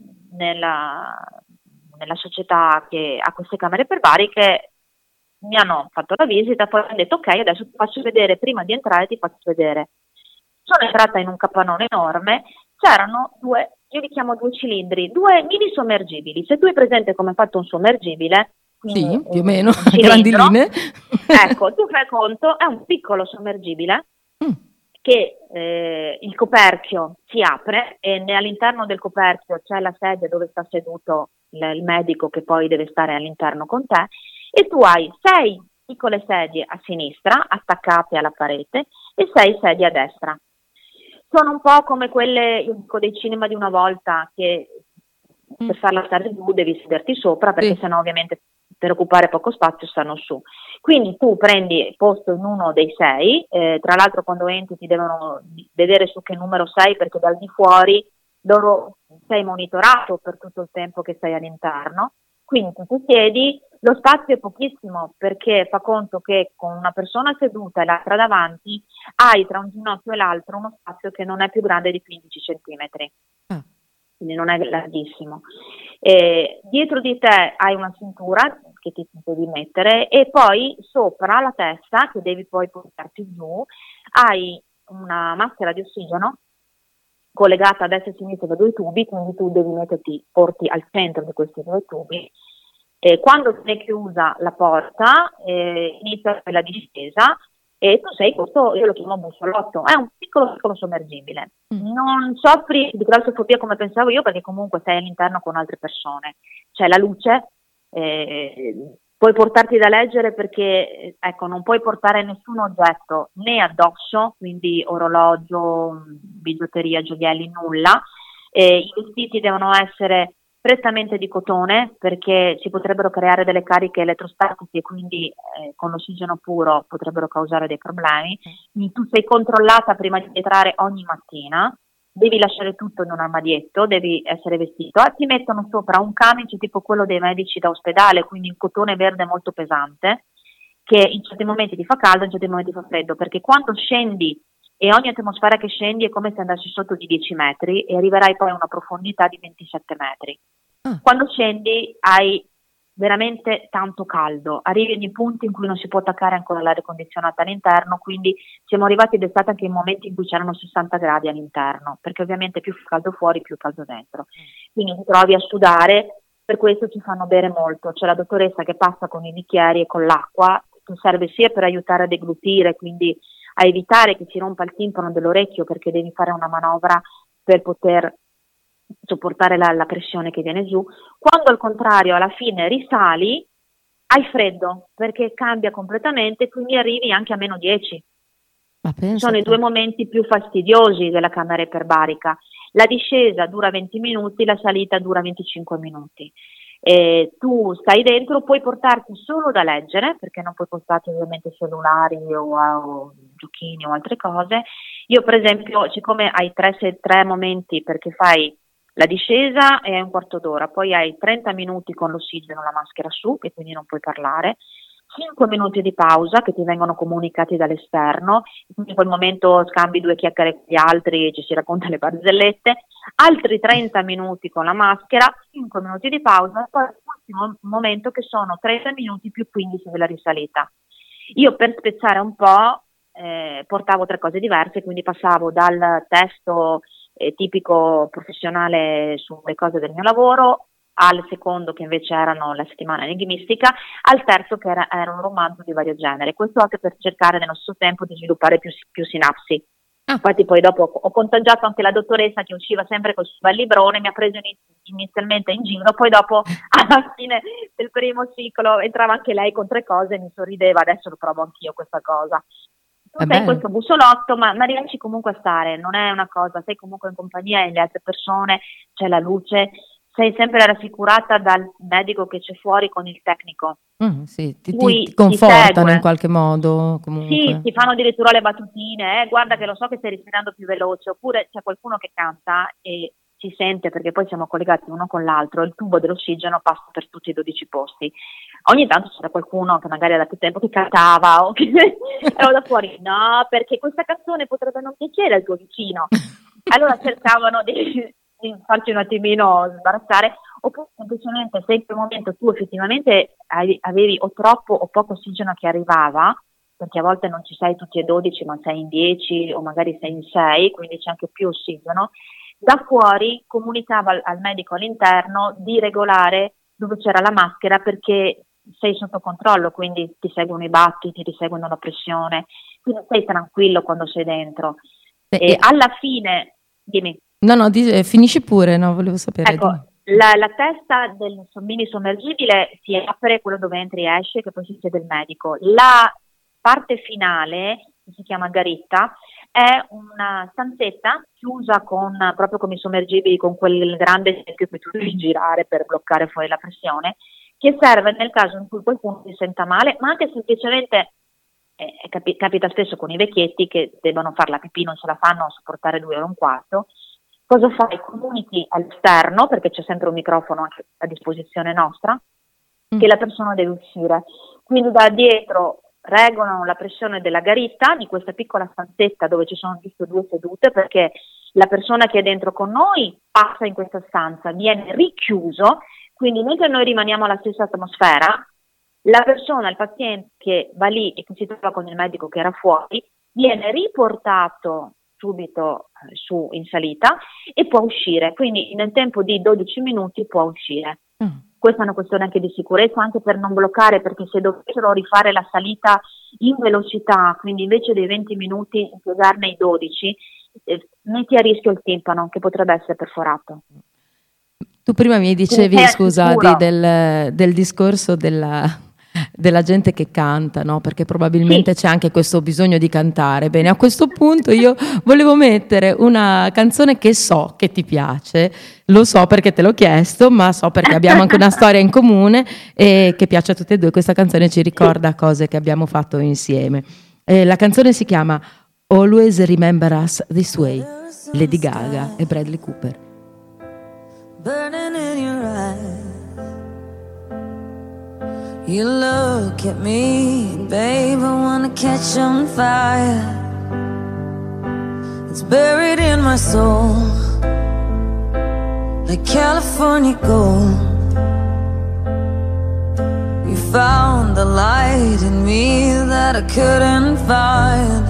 nella, nella società che ha queste camere iperbariche, mi hanno fatto la visita, poi hanno detto ok, adesso ti faccio vedere, prima di entrare ti faccio vedere. Sono entrata in un capannone enorme, c'erano due, io li chiamo due cilindri, due mini sommergibili. Se tu hai presente come è fatto un sommergibile, sì, più o meno, a grandi linee. Ecco, tu fai conto, è un piccolo sommergibile mm. che eh, il coperchio si apre e all'interno del coperchio c'è la sedia dove sta seduto il, il medico che poi deve stare all'interno con te e tu hai sei piccole sedie a sinistra attaccate alla parete e sei sedie a destra. Sono un po' come quelle, io dico, dei cinema di una volta che mm. per farla stare giù devi sederti sopra perché sì. Sennò ovviamente per occupare poco spazio stanno su. Quindi tu prendi posto in uno dei sei, eh, tra l'altro quando entri ti devono vedere su che numero sei perché dal di fuori loro sei monitorato per tutto il tempo che sei all'interno, quindi tu ti siedi, lo spazio è pochissimo perché fa conto che con una persona seduta e l'altra davanti hai tra un ginocchio e l'altro uno spazio che non è più grande di quindici centimetri. Ah. Quindi non è larghissimo. Eh, dietro di te hai una cintura che ti devi mettere e poi sopra la testa, che devi poi portarti giù, hai una maschera di ossigeno collegata a destra e a sinistra da due tubi, quindi tu devi metterti, porti al centro di questi due tubi. Eh, quando è chiusa la porta eh, inizia la discesa e tu sei questo, io lo chiamo bussolotto, è un piccolo piccolo sommergibile. Mm. Non soffri di claustrofobia come pensavo io perché comunque sei all'interno con altre persone, c'è la luce, eh, puoi portarti da leggere perché ecco non puoi portare nessun oggetto né addosso, quindi orologio, bigiotteria, gioielli, nulla, eh, i vestiti devono essere prettamente di cotone perché si potrebbero creare delle cariche elettrostatiche e quindi eh, con l'ossigeno puro potrebbero causare dei problemi. Quindi tu sei controllata prima di entrare ogni mattina, devi lasciare tutto in un armadietto, devi essere vestito, ti mettono sopra un camice tipo quello dei medici da ospedale, quindi un cotone verde molto pesante che in certi momenti ti fa caldo, in certi momenti fa freddo, perché quando scendi e ogni atmosfera che scendi è come se andassi sotto di dieci metri e arriverai poi a una profondità di ventisette metri. Ah. Quando scendi hai veramente tanto caldo, arrivi in punti in cui non si può attaccare ancora l'aria condizionata all'interno, quindi siamo arrivati d'estate anche in momenti in cui c'erano sessanta gradi all'interno, perché ovviamente più caldo fuori più caldo dentro, quindi ti trovi a sudare, per questo ci fanno bere molto, c'è la dottoressa che passa con i bicchieri e con l'acqua, che serve sia per aiutare a deglutire, quindi a evitare che si rompa il timpano dell'orecchio perché devi fare una manovra per poter sopportare la, la pressione che viene giù. Quando al contrario alla fine risali hai freddo perché cambia completamente, quindi arrivi anche a meno dieci. Ma sono i due momenti più fastidiosi della camera iperbarica. La discesa dura venti minuti, la salita dura venticinque minuti. Eh, tu stai dentro, puoi portarti solo da leggere perché non puoi portarti ovviamente cellulari o, o giochini o altre cose. Io per esempio, siccome hai tre, sei, tre momenti perché fai la discesa e hai un quarto d'ora, poi hai trenta minuti con l'ossigeno, la maschera su e quindi non puoi parlare, cinque minuti di pausa che ti vengono comunicati dall'esterno, in quel momento scambi due chiacchiere con gli altri e ci si racconta le barzellette, altri trenta minuti con la maschera, cinque minuti di pausa, poi l'ultimo momento che sono trenta minuti più quindici della risalita. Io per spezzare un po' eh, portavo tre cose diverse, quindi passavo dal testo eh, tipico professionale sulle cose del mio lavoro, al secondo che invece erano la settimana enigmistica, al terzo che era, era un romanzo di vario genere, questo anche per cercare nello stesso tempo di sviluppare più, più sinapsi. Ah. Infatti poi dopo ho, ho contagiato anche la dottoressa che usciva sempre col suo bel librone, mi ha preso inizialmente in giro, poi dopo alla fine del primo ciclo entrava anche lei con tre cose e mi sorrideva, adesso lo provo anch'io questa cosa. Tu sei in questo bussolotto, ma, ma riesci comunque a stare, non è una cosa, sei comunque in compagnia delle altre persone, c'è la luce, sei sempre rassicurata dal medico che c'è fuori con il tecnico. Mm, sì, ti, ti, ti confortano ti in qualche modo. Comunque. Sì, ti fanno addirittura le battutine, eh, guarda che lo so che stai respirando più veloce, oppure c'è qualcuno che canta e si sente, perché poi siamo collegati uno con l'altro, il tubo dell'ossigeno passa per tutti i dodici posti. Ogni tanto c'era qualcuno che magari da più tempo che cantava o che ero da fuori, no, perché questa canzone potrebbe non piacere al tuo vicino. Allora cercavano di, di farci un attimino sbarazzare, oppure semplicemente se in quel momento tu effettivamente avevi o troppo o poco ossigeno che arrivava, perché a volte non ci sei tutti e dodici ma sei in dieci o magari sei in sei, quindi c'è anche più ossigeno, da fuori comunicava al, al medico all'interno di regolare dove c'era la maschera perché sei sotto controllo, quindi ti seguono i battiti, ti seguono la pressione, quindi sei tranquillo quando sei dentro. Beh, e alla fine, dimmi. No, no, di, eh, finisci pure, no, volevo sapere. Ecco, la, la testa del mini sommergibile si apre, quello dove entri e esce, che poi si siede il medico. La parte finale, che si chiama garitta, è una stanzetta chiusa con, proprio come i sommergibili, con quel grande cerchio che tu devi girare per bloccare fuori la pressione, che serve nel caso in cui qualcuno si senta male, ma anche semplicemente, eh, capi- capita spesso con i vecchietti che devono fare la pipì, non ce la fanno a sopportare due ore e un quarto. Cosa fai? Comunichi all'esterno, perché c'è sempre un microfono anche a disposizione nostra, mm. che la persona deve uscire. Quindi da dietro regolano la pressione della garitta di questa piccola stanzetta dove ci sono giusto due sedute, perché la persona che è dentro con noi passa in questa stanza, viene richiuso, quindi mentre noi rimaniamo alla stessa atmosfera, la persona, il paziente che va lì e che si trova con il medico che era fuori, viene riportato subito eh, su in salita e può uscire, quindi nel tempo di dodici minuti può uscire. Mm. Questa è una questione anche di sicurezza, anche per non bloccare, perché se dovessero rifare la salita in velocità, quindi invece dei venti minuti impiegarne i dodici, eh, metti a rischio il timpano che potrebbe essere perforato. Tu prima mi dicevi, scusa, di, del, del discorso della, della gente che canta, no? Perché probabilmente sì. C'è anche questo bisogno di cantare. Bene, a questo punto io volevo mettere una canzone che so che ti piace, lo so perché te l'ho chiesto, ma so perché abbiamo anche una storia in comune e che piace a tutte e due. Questa canzone ci ricorda cose che abbiamo fatto insieme. Eh, la canzone si chiama Always Remember Us This Way, Lady Gaga e Bradley Cooper. Burning in your eyes, you look at me, babe, I wanna catch on fire. It's buried in my soul, like California gold. You found the light in me that I couldn't find.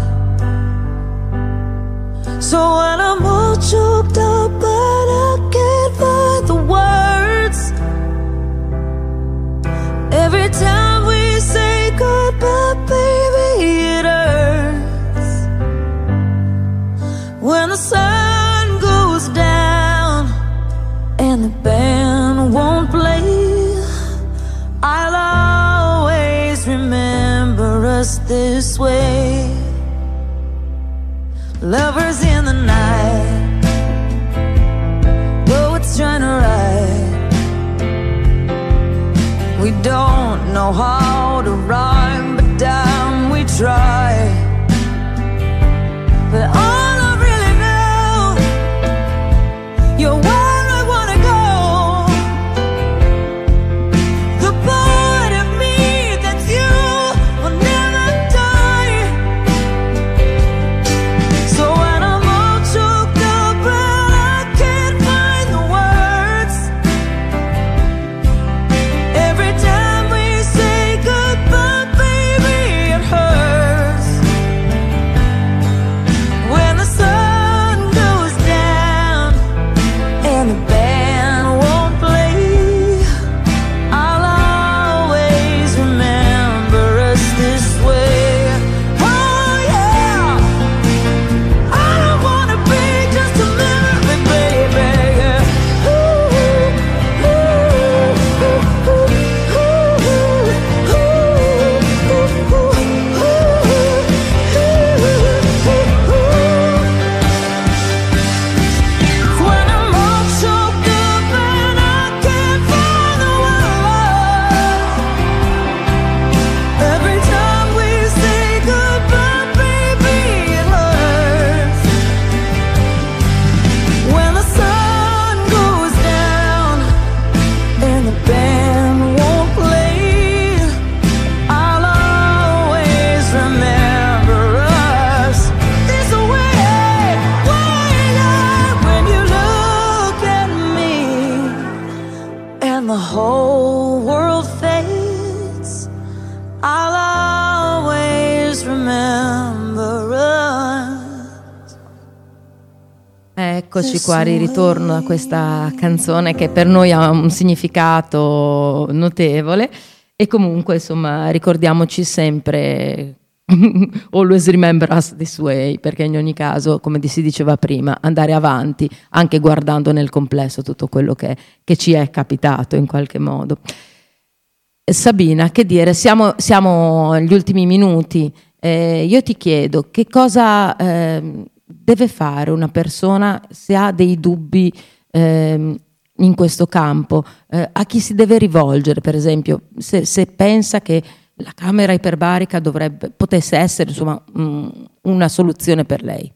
So when I'm all choked up but I can't find the words, every time we say goodbye, baby, it hurts. When the sun goes down and the band won't play, I'll always remember us this way. Lovers in the night, poets trying to write. We don't know how to rhyme, but damn, we try. But all I really know, you're where I wanna go. The part of me that's you will never die. So when I'm all choked up and I can't find the words, every time we say goodbye, baby, it hurts. when the whole world fades, I'll always remember us. Eccoci qua, di ritorno a questa canzone che per noi ha un significato notevole e comunque insomma ricordiamoci sempre always remember us this way, perché in ogni caso, come si diceva prima, andare avanti anche guardando nel complesso tutto quello che, che ci è capitato in qualche modo. Sabina, che dire, siamo, siamo agli ultimi minuti, eh, io ti chiedo che cosa eh, deve fare una persona se ha dei dubbi eh, in questo campo, eh, a chi si deve rivolgere, per esempio, se, se pensa che la camera iperbarica dovrebbe, potesse essere insomma mh, una soluzione per lei.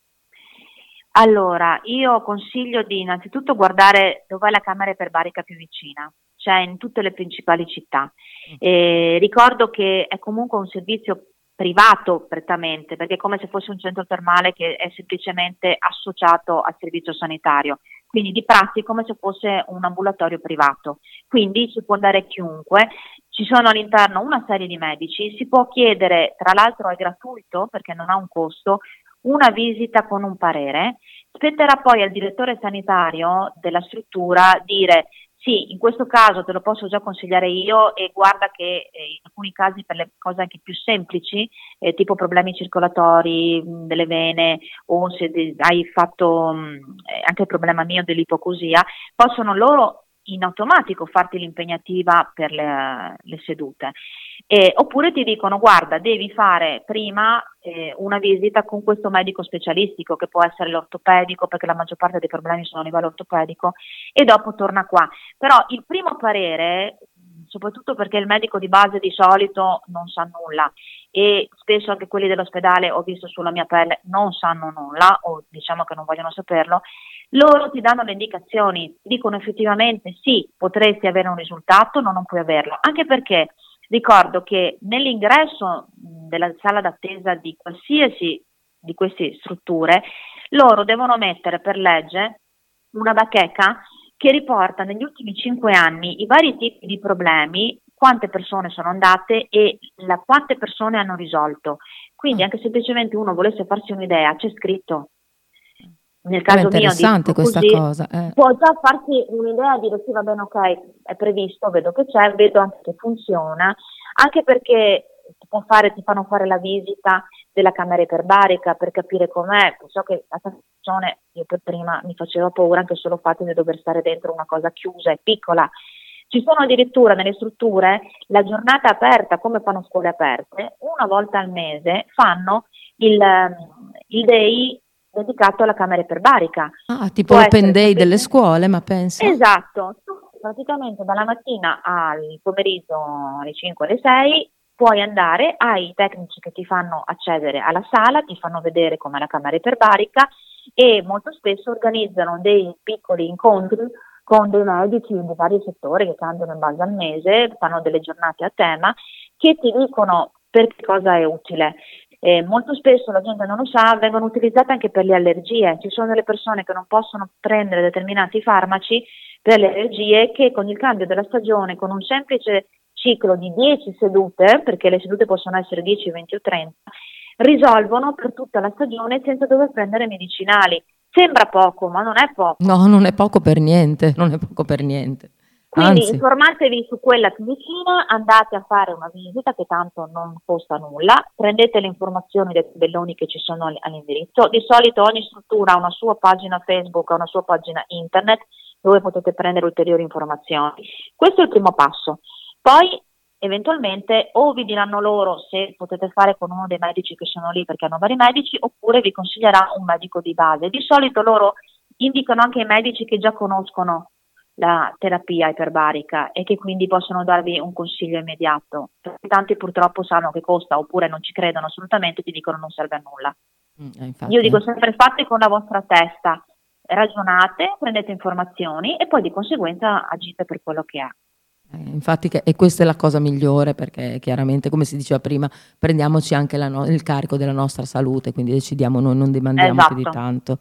Allora, io consiglio di innanzitutto guardare dov'è la camera iperbarica più vicina, cioè in tutte le principali città. Eh, ricordo che è comunque un servizio privato prettamente, perché è come se fosse un centro termale che è semplicemente associato al servizio sanitario, quindi di prassi come se fosse un ambulatorio privato, quindi ci può andare chiunque. Ci sono all'interno una serie di medici, si può chiedere, tra l'altro è gratuito perché non ha un costo, una visita con un parere. Spetterà poi al direttore sanitario della struttura dire sì, in questo caso te lo posso già consigliare io e guarda che eh, in alcuni casi per le cose anche più semplici, eh, tipo problemi circolatori mh, delle vene o se de- hai fatto mh, anche il problema mio dell'ipocosia, possono loro in automatico farti l'impegnativa per le, le sedute, eh, oppure ti dicono guarda devi fare prima eh, una visita con questo medico specialistico che può essere l'ortopedico, perché la maggior parte dei problemi sono a livello ortopedico, e dopo torna qua. Però il primo parere, soprattutto perché il medico di base di solito non sa nulla e spesso anche quelli dell'ospedale, ho visto sulla mia pelle, non sanno nulla o diciamo che non vogliono saperlo, loro ti danno le indicazioni, dicono effettivamente sì, potresti avere un risultato, no, non puoi averlo, anche perché ricordo che nell'ingresso della sala d'attesa di qualsiasi di queste strutture, loro devono mettere per legge una bacheca che riporta negli ultimi cinque anni i vari tipi di problemi, quante persone sono andate e la, quante persone hanno risolto. Quindi anche semplicemente uno volesse farsi un'idea, c'è scritto. Nel caso è interessante mio, questa così, cosa. Eh. Può già farsi un'idea e dire sì, va bene, ok, è previsto, vedo che c'è, vedo anche che funziona, anche perché ti, può fare, ti fanno fare la visita della camera iperbarica per capire com'è. So che a tante persone, io per prima mi faceva paura anche solo il fatto di dover stare dentro una cosa chiusa e piccola. Ci sono addirittura nelle strutture la giornata aperta, come fanno scuole aperte, una volta al mese fanno il, il day dedicato alla camera iperbarica. Ah, tipo l'open day delle scuole, ma pensa. Esatto, praticamente dalla mattina al pomeriggio alle cinque alle sei puoi andare, hai i tecnici che ti fanno accedere alla sala, ti fanno vedere com'è la camera iperbarica e molto spesso organizzano dei piccoli incontri con dei medici di vari settori che cambiano in base al mese, fanno delle giornate a tema che ti dicono per che cosa è utile. Eh, molto spesso la gente non lo sa, vengono utilizzate anche per le allergie. Ci sono delle persone che non possono prendere determinati farmaci per le allergie che con il cambio della stagione, con un semplice ciclo di dieci sedute, perché le sedute possono essere dieci, venti o trenta, risolvono per tutta la stagione senza dover prendere medicinali. Sembra poco, ma non è poco. No, non è poco per niente, non è poco per niente. Quindi Anzi. informatevi su quella più vicina, andate a fare una visita che tanto non costa nulla, prendete le informazioni dei tabelloni che ci sono all'indirizzo. Di solito ogni struttura ha una sua pagina Facebook, ha una sua pagina internet dove potete prendere ulteriori informazioni. Questo è il primo passo. Poi eventualmente o vi diranno loro se potete fare con uno dei medici che sono lì perché hanno vari medici, oppure vi consiglierà un medico di base. Di solito loro indicano anche i medici che già conoscono la terapia iperbarica e che quindi possono darvi un consiglio immediato. Perché tanti purtroppo sanno che costa oppure non ci credono assolutamente, ti dicono non serve a nulla. Mm, infatti, Io dico sempre fate con la vostra testa, ragionate, prendete informazioni e poi di conseguenza agite per quello che è. Eh, infatti che, e questa è la cosa migliore, perché chiaramente, come si diceva prima, prendiamoci anche la no- il carico della nostra salute, quindi decidiamo noi, non demandiamo Esatto. più di tanto.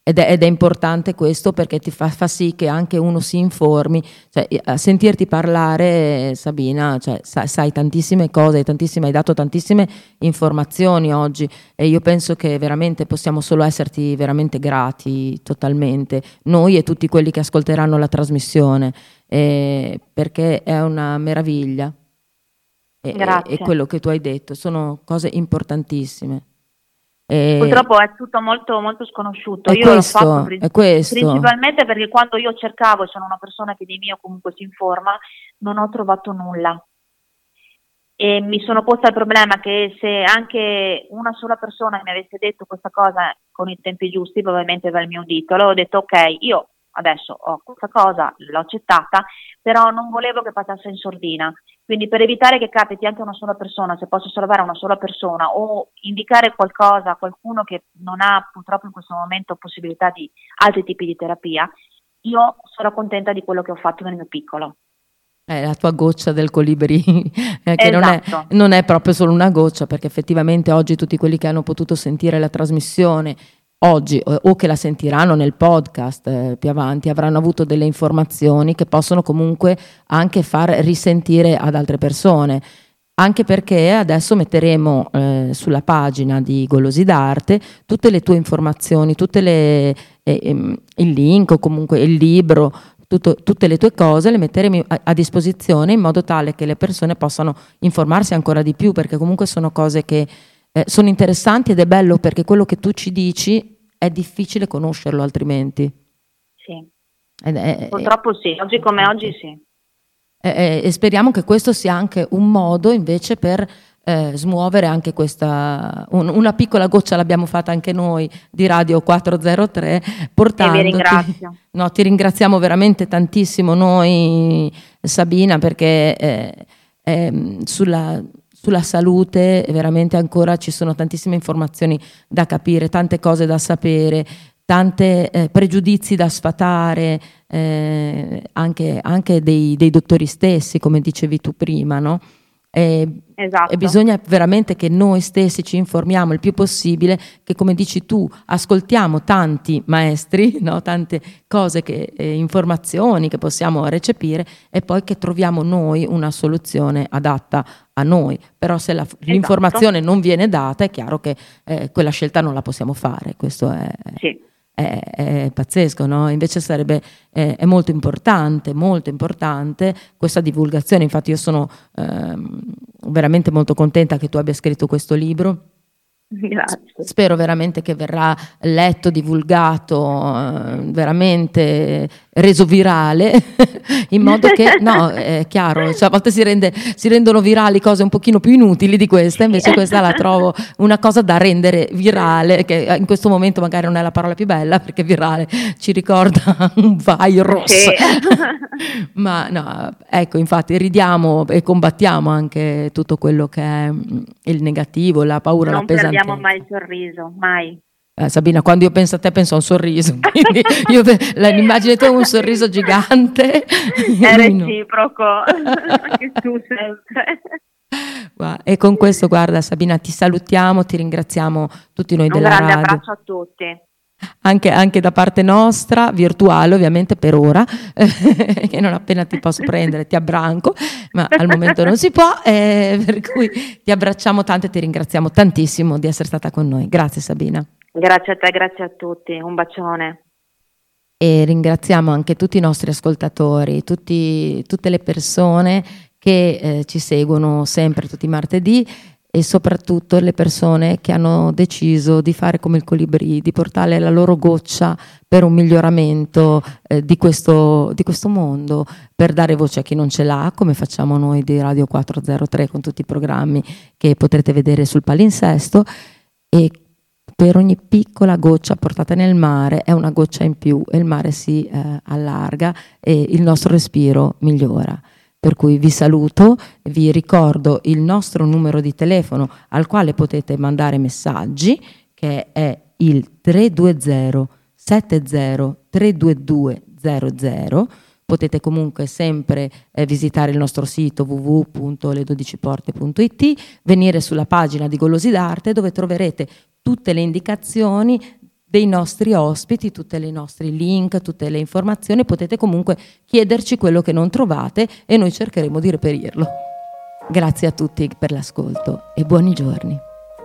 ed è, ed è importante questo, perché ti fa, fa sì che anche uno si informi, cioè, a sentirti parlare, Sabina, cioè, sai, sai tantissime cose, tantissime, hai dato tantissime informazioni oggi, e io penso che veramente possiamo solo esserti veramente grati totalmente, noi e tutti quelli che ascolteranno la trasmissione, eh, perché è una meraviglia. E, Grazie. e quello che tu hai detto sono cose importantissime. E Purtroppo è tutto molto, molto sconosciuto. È Io questo, l'ho fatto pri- è questo. principalmente perché quando io cercavo, e sono una persona che di mio comunque si informa, non ho trovato nulla. E mi sono posta il problema che se anche una sola persona mi avesse detto questa cosa con i tempi giusti, probabilmente aveva il mio udito, allora ho detto ok, io adesso ho questa cosa, l'ho accettata, però non volevo che passasse in sordina. Quindi per evitare che capiti anche a una sola persona, se posso salvare una sola persona o indicare qualcosa a qualcuno che non ha purtroppo in questo momento possibilità di altri tipi di terapia, io sarò contenta di quello che ho fatto nel mio piccolo. È la tua goccia del colibri, eh, che non è, Esatto. non è proprio solo una goccia, perché effettivamente oggi tutti quelli che hanno potuto sentire la trasmissione oggi o, o che la sentiranno nel podcast eh, più avanti avranno avuto delle informazioni che possono comunque anche far risentire ad altre persone, anche perché adesso metteremo eh, sulla pagina di Golosi d'Arte tutte le tue informazioni, tutte le, eh, ehm, il link o comunque il libro, tutto, tutte le tue cose le metteremo a, a disposizione in modo tale che le persone possano informarsi ancora di più, perché comunque sono cose che Eh, sono interessanti, ed è bello perché quello che tu ci dici è difficile conoscerlo altrimenti. Sì. Ed è, Purtroppo sì, oggi come oggi sì. E, e speriamo che questo sia anche un modo invece per eh, smuovere anche questa, un, una piccola goccia l'abbiamo fatta anche noi di Radio quattrocentotre, portandoti. E vi ringrazio. No, ti ringraziamo veramente tantissimo noi, Sabina, perché eh, eh, sulla Sulla salute veramente ancora ci sono tantissime informazioni da capire, tante cose da sapere, tanti eh, pregiudizi da sfatare, eh, anche, anche dei, dei dottori stessi, come dicevi tu prima, no? E, Esatto. e bisogna veramente che noi stessi ci informiamo il più possibile, che come dici tu ascoltiamo tanti maestri, no? Tante cose, che, eh, informazioni che possiamo recepire, e poi che troviamo noi una soluzione adatta a noi. Però se la, Esatto. l'informazione non viene data, è chiaro che eh, quella scelta non la possiamo fare. Questo è, Sì. è, è pazzesco, no? Invece sarebbe è, è molto importante, molto importante questa divulgazione. Infatti io sono ehm, veramente molto contenta che tu abbia scritto questo libro. Grazie. Spero veramente che verrà letto, divulgato, eh, veramente reso virale, in modo che, no, è chiaro, cioè a volte si, rende, si rendono virali cose un pochino più inutili di questa, invece questa la trovo una cosa da rendere virale, che in questo momento magari non è la parola più bella, perché virale ci ricorda un virus. Sì. Ma no, ecco, infatti ridiamo e combattiamo anche tutto quello che è il negativo, la paura, Non la pesantezza. perdiamo mai il sorriso, mai. Eh, Sabina, quando io penso a te penso a un sorriso, quindi io l'immagine tu un sorriso gigante. È reciproco, anche tu sempre. E con questo, guarda Sabina, ti salutiamo, ti ringraziamo tutti noi Un della grande radio. abbraccio a tutti. Anche, anche da parte nostra, virtuale ovviamente per ora, che non appena ti posso prendere ti abbranco, ma al momento non si può, eh, per cui ti abbracciamo tanto e ti ringraziamo tantissimo di essere stata con noi. Grazie Sabina. Grazie a te, grazie a tutti, un bacione. E ringraziamo anche tutti i nostri ascoltatori, tutti, tutte le persone che eh, ci seguono sempre tutti i martedì, e soprattutto le persone che hanno deciso di fare come il Colibri, di portare la loro goccia per un miglioramento eh, di, questo, di questo mondo, per dare voce a chi non ce l'ha, come facciamo noi di Radio quattrocentotre con tutti i programmi che potrete vedere sul palinsesto. E per ogni piccola goccia portata nel mare è una goccia in più, e il mare si eh, allarga e il nostro respiro migliora. Per cui vi saluto, vi ricordo il nostro numero di telefono al quale potete mandare messaggi, che è il tre due zero sette zero tre due due zero zero. Potete comunque sempre eh, visitare il nostro sito w w w punto le dodici porte punto i t, venire sulla pagina di Golosi d'Arte, dove troverete tutte le indicazioni dei nostri ospiti, tutti i nostri link, tutte le informazioni. Potete comunque chiederci quello che non trovate e noi cercheremo di reperirlo. Grazie a tutti per l'ascolto e buoni giorni.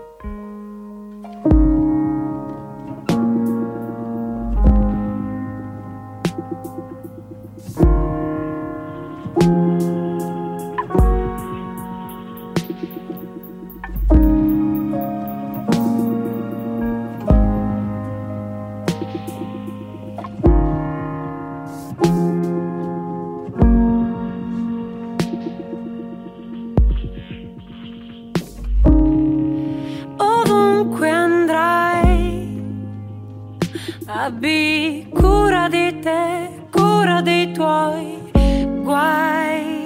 Abbi cura di te, cura dei tuoi guai.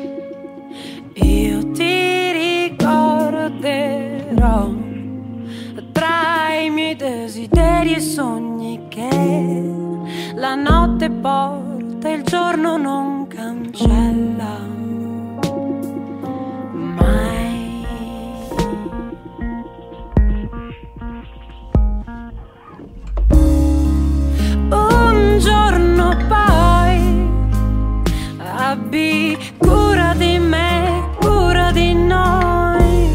Io ti ricorderò tra i miei desideri e sogni che la notte porta e il giorno non cancella mai. Un giorno poi abbi cura di me, cura di noi,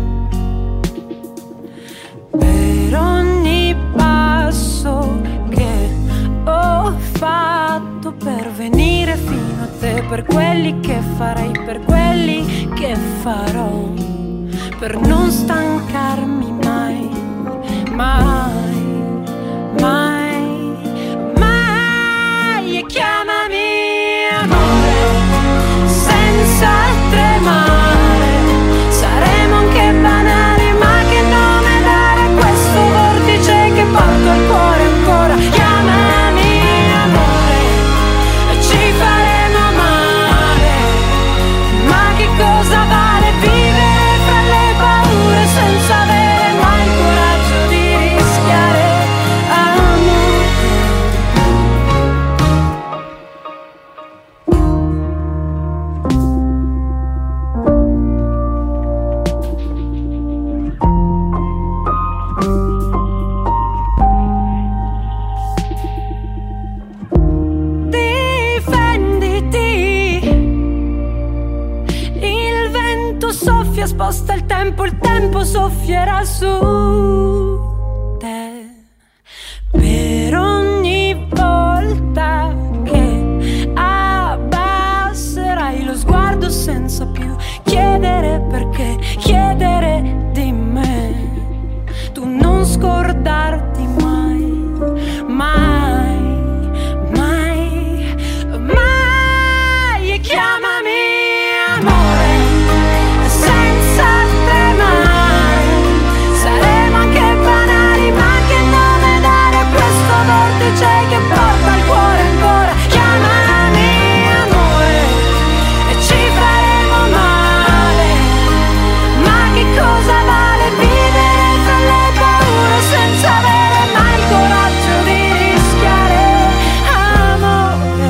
per ogni passo che ho fatto per venire fino a te, per quelli che farei, per quelli che farò, per non stancarmi mai, mai, mai. Chiamami amore, senza tremare, saremo anche banali, ma che nome dare a questo vortice che porto al cuore ancora. Chiamami amore, ci faremo male, ma che cosa vale vivere fra le paure senza avere mai il coraggio di rischiare amore. Sposta il tempo, il tempo soffierà su te. Per ogni volta che abbasserai lo sguardo senza più chiedere perché, chiedere di me, tu non scordarti mai, mai, mai, mai. E chiamami amore, saremo anche banali, ma che nome dare a questo vortice che porta al cuore ancora. Chiamami amore e ci faremo male, ma che cosa vale vivere fra le paure senza avere mai il coraggio di rischiare amore.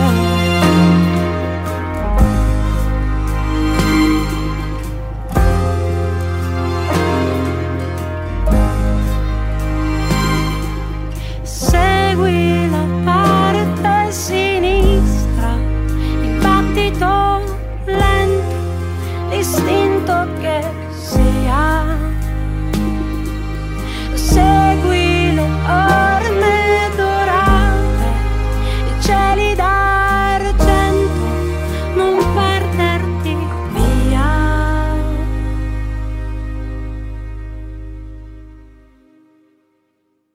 Segui la parte sinistra, il battito lento, l'istinto